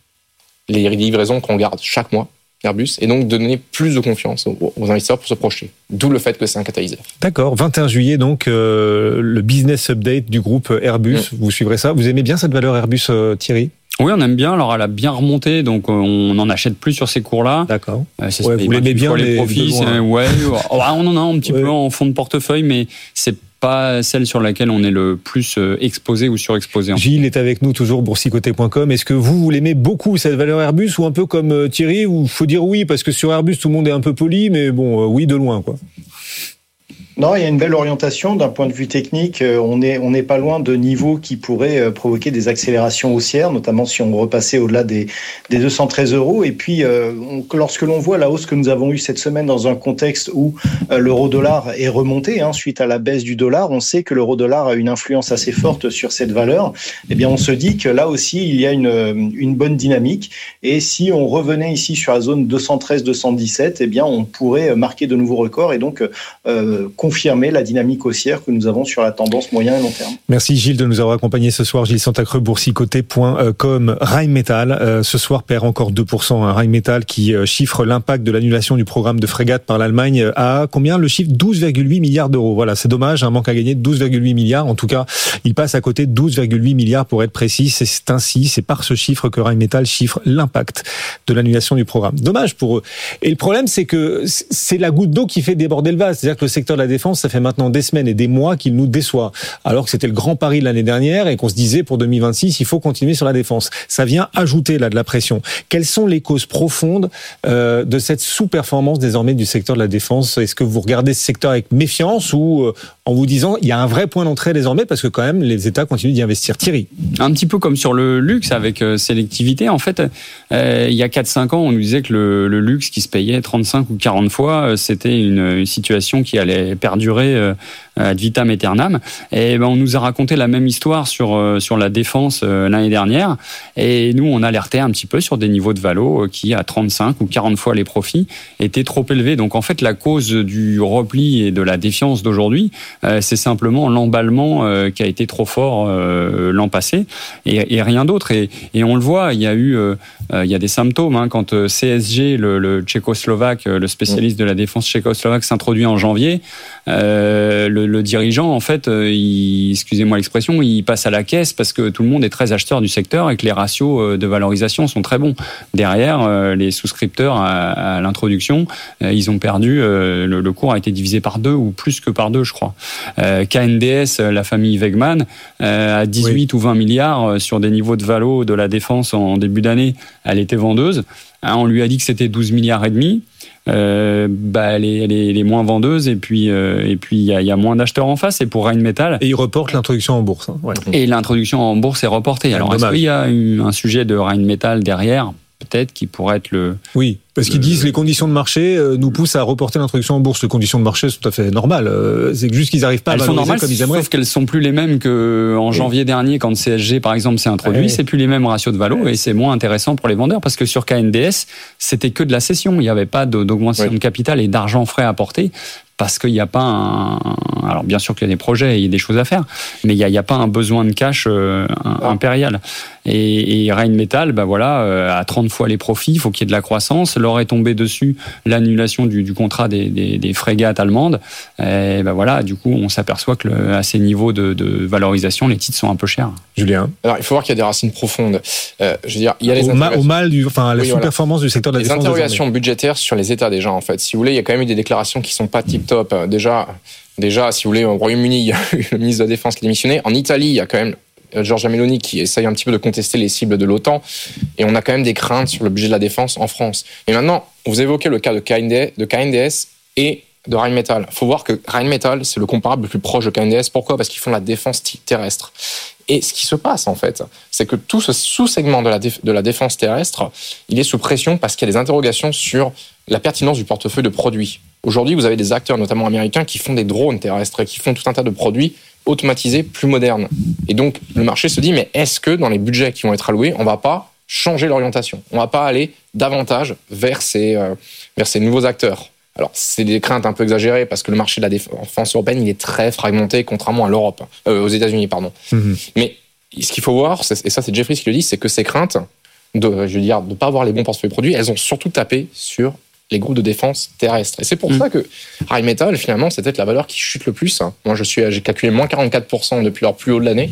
les livraisons qu'on garde chaque mois, Airbus, et donc de donner plus de confiance aux investisseurs pour se projeter. D'où le fait que c'est un catalyseur. D'accord, 21 juillet, donc, le business update du groupe Airbus. Vous suivrez ça. Vous aimez bien cette valeur Airbus, Thierry? Oui, on aime bien. Alors, elle a bien remonté, donc on n'en achète plus sur ces cours-là. D'accord. Vous l'aimez bien, les profits. On en a un petit peu en fond de portefeuille, mais c'est pas celle sur laquelle on est le plus exposé ou surexposé. Gilles est avec nous toujours, boursicoté.com. Est-ce que vous l'aimez beaucoup, cette valeur Airbus, ou un peu comme Thierry, où il faut dire oui, parce que sur Airbus, tout le monde est un peu poli, mais bon, oui, de loin, quoi. Non, il y a une belle orientation d'un point de vue technique. On n'est pas loin de niveaux qui pourraient provoquer des accélérations haussières, notamment si on repassait au-delà des 213 euros. Et puis, lorsque l'on voit la hausse que nous avons eue cette semaine dans un contexte où l'euro-dollar est remonté suite à la baisse du dollar, on sait que l'euro-dollar a une influence assez forte sur cette valeur. Eh bien, on se dit que là aussi, il y a une bonne dynamique. Et si on revenait ici sur la zone 213-217, eh bien, on pourrait marquer de nouveaux records et donc confirmer la dynamique haussière que nous avons sur la tendance moyen et long terme. Merci Gilles de nous avoir accompagnés ce soir. Gilles Santacreux, boursicoté.com. Rheinmetall, ce soir perd encore 2%. Rheinmetall qui chiffre l'impact de l'annulation du programme de frégate par l'Allemagne à combien? Le chiffre 12,8 milliards d'euros. Voilà, c'est dommage, un manque à gagner de 12,8 milliards. En tout cas, il passe à côté de 12,8 milliards pour être précis. C'est par ce chiffre que Rheinmetall chiffre l'impact de l'annulation du programme. Dommage pour eux. Et le problème, c'est que c'est la goutte d'eau qui fait déborder le vase. C'est-à-dire que le secteur de la défense, ça fait maintenant des semaines et des mois qu'il nous déçoit. Alors que c'était le grand pari de l'année dernière et qu'on se disait pour 2026, il faut continuer sur la défense. Ça vient ajouter là de la pression. Quelles sont les causes profondes de cette sous-performance désormais du secteur de la défense? Est-ce que vous regardez ce secteur avec méfiance ou en vous disant il y a un vrai point d'entrée désormais parce que quand même les États continuent d'y investir? Thierry? Un petit peu comme sur le luxe avec sélectivité. En fait, il y a 4-5 ans, on nous disait que le luxe qui se payait 35 ou 40 fois, c'était une situation qui allait perdurer ad vitam aeternam. Et on nous a raconté la même histoire sur la défense l'année dernière. Et nous, on alertait un petit peu sur des niveaux de valo qui, à 35 ou 40 fois les profits, étaient trop élevés. Donc en fait, la cause du repli et de la défiance d'aujourd'hui, c'est simplement l'emballement qui a été trop fort l'an passé et rien d'autre. Et on le voit, il y a des symptômes quand CSG, le tchécoslovaque, le spécialiste de la défense tchécoslovaque, s'introduit en janvier. Le dirigeant, en fait, excusez-moi l'expression, il passe à la caisse parce que tout le monde est très acheteur du secteur et que les ratios de valorisation sont très bons. Derrière, les souscripteurs à l'introduction, ils ont perdu, le cours a été divisé par 2 ou plus que par 2, je crois. KNDS, la famille Wegmann, à 18 ou 20 milliards sur des niveaux de valo de la défense en début d'année, elle était vendeuse. On lui a dit que c'était 12 milliards et demi. Elle est moins vendeuse et puis il y a moins d'acheteurs en face. Et pour Rheinmetall, et il reporte l'introduction en bourse. Ouais. Et l'introduction en bourse est reportée. Alors est-ce qu'il y a un sujet de Rheinmetall derrière, peut-être, qui pourrait être le... Oui, parce qu'ils disent les conditions de marché nous poussent à reporter l'introduction en bourse. Les conditions de marché sont tout à fait normales. C'est juste qu'ils n'arrivent pas à valoriser comme ils aimeraient. Sauf qu'elles sont plus les mêmes qu'en janvier dernier, quand CSG, par exemple, s'est introduit. C'est plus les mêmes ratios de valo et c'est moins intéressant pour les vendeurs parce que sur KNDS, c'était que de la cession. Il n'y avait pas d'augmentation de capital et d'argent frais apporté. Parce qu'il n'y a pas alors bien sûr qu'il y a des projets, il y a des choses à faire, mais il n'y a pas un besoin de cash impérial. Et Rheinmetall, à 30 fois les profits, il faut qu'il y ait de la croissance. Leur est tombé dessus l'annulation du contrat des frégates allemandes. Et du coup, on s'aperçoit que à ces niveaux de valorisation, les titres sont un peu chers. Julien. Alors, il faut voir qu'il y a des racines profondes. Je veux dire, il y a la sous-performance du secteur de la défense. Les interrogations budgétaires sur les États déjà, en fait. Si vous voulez, il y a quand même eu des déclarations qui sont pas tip-top. Déjà, si vous voulez, au Royaume-Uni, il y a eu le ministre de la Défense qui a démissionné. En Italie, il y a quand même Giorgia Meloni qui essaye un petit peu de contester les cibles de l'OTAN. Et on a quand même des craintes sur le budget de la défense en France. Et maintenant, vous évoquez le cas de KNDS et de Rheinmetall. Il faut voir que Rheinmetall, c'est le comparable le plus proche de KNDS. Pourquoi ? Parce qu'ils font la défense terrestre. Et ce qui se passe, en fait, c'est que tout ce sous-segment de la défense terrestre, il est sous pression parce qu'il y a des interrogations sur la pertinence du portefeuille de produits. Aujourd'hui, vous avez des acteurs, notamment américains, qui font des drones terrestres et qui font tout un tas de produits automatisés plus modernes. Et donc, le marché se dit, mais est-ce que dans les budgets qui vont être alloués, on ne va pas changer l'orientation ? On ne va pas aller davantage vers ces nouveaux acteurs ? Alors, c'est des craintes un peu exagérées parce que le marché de la défense européenne, il est très fragmenté, contrairement à l'Europe, aux États-Unis, pardon. Mais ce qu'il faut voir, et ça c'est Jeffries qui le dit, c'est que ces craintes de ne pas avoir les bons portefeuilles produits, elles ont surtout tapé sur les groupes de défense terrestre. Et c'est pour ça que Rheinmetall, finalement, c'est peut-être la valeur qui chute le plus. Moi, j'ai calculé moins 44% depuis leur plus haut de l'année.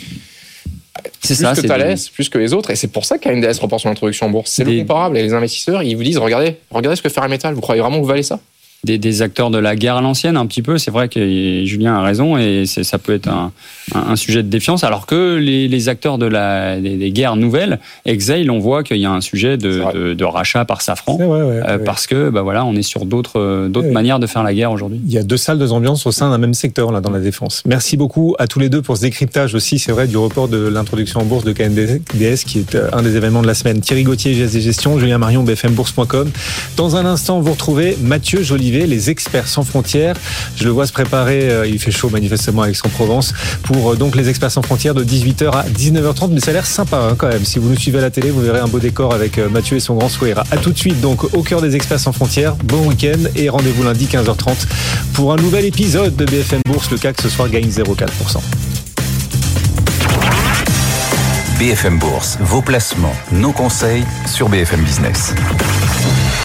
C'est plus que Thales, plus que les autres, et c'est pour ça qu'ANDS reporte son introduction en bourse. C'est le comparable, et les investisseurs, ils vous disent, regardez ce que fait Rheinmetall, vous croyez vraiment que vous valez ça ? Des acteurs de la guerre à l'ancienne, un petit peu. C'est vrai que Julien a raison, et ça peut être un sujet de défiance, alors que les acteurs des guerres nouvelles, Exail, on voit qu'il y a un sujet de rachat par Safran, parce que on est sur d'autres manières de faire la guerre aujourd'hui. Il y a 2 salles, 2 ambiances au sein d'un même secteur là dans la défense. Merci beaucoup à tous les deux pour ce décryptage aussi, c'est vrai, du report de l'introduction en bourse de KNDS, qui est un des événements de la semaine. Thierry Gauthier, GSD Gestion, Julien Marion, bfmbourse.com. Dans un instant, vous retrouvez Mathieu Jolivet, les experts sans frontières. Je le vois se préparer, il fait chaud manifestement à Aix-en-Provence, pour donc les experts sans frontières de 18h à 19h30, mais ça a l'air sympa quand même. Si vous nous suivez à la télé, vous verrez un beau décor avec Mathieu et son grand sourire. À tout de suite donc au cœur des experts sans frontières. Bon week-end et rendez-vous lundi 15h30 pour un nouvel épisode de BFM Bourse. Le CAC ce soir gagne 0,4%. BFM Bourse, vos placements, nos conseils sur BFM Business.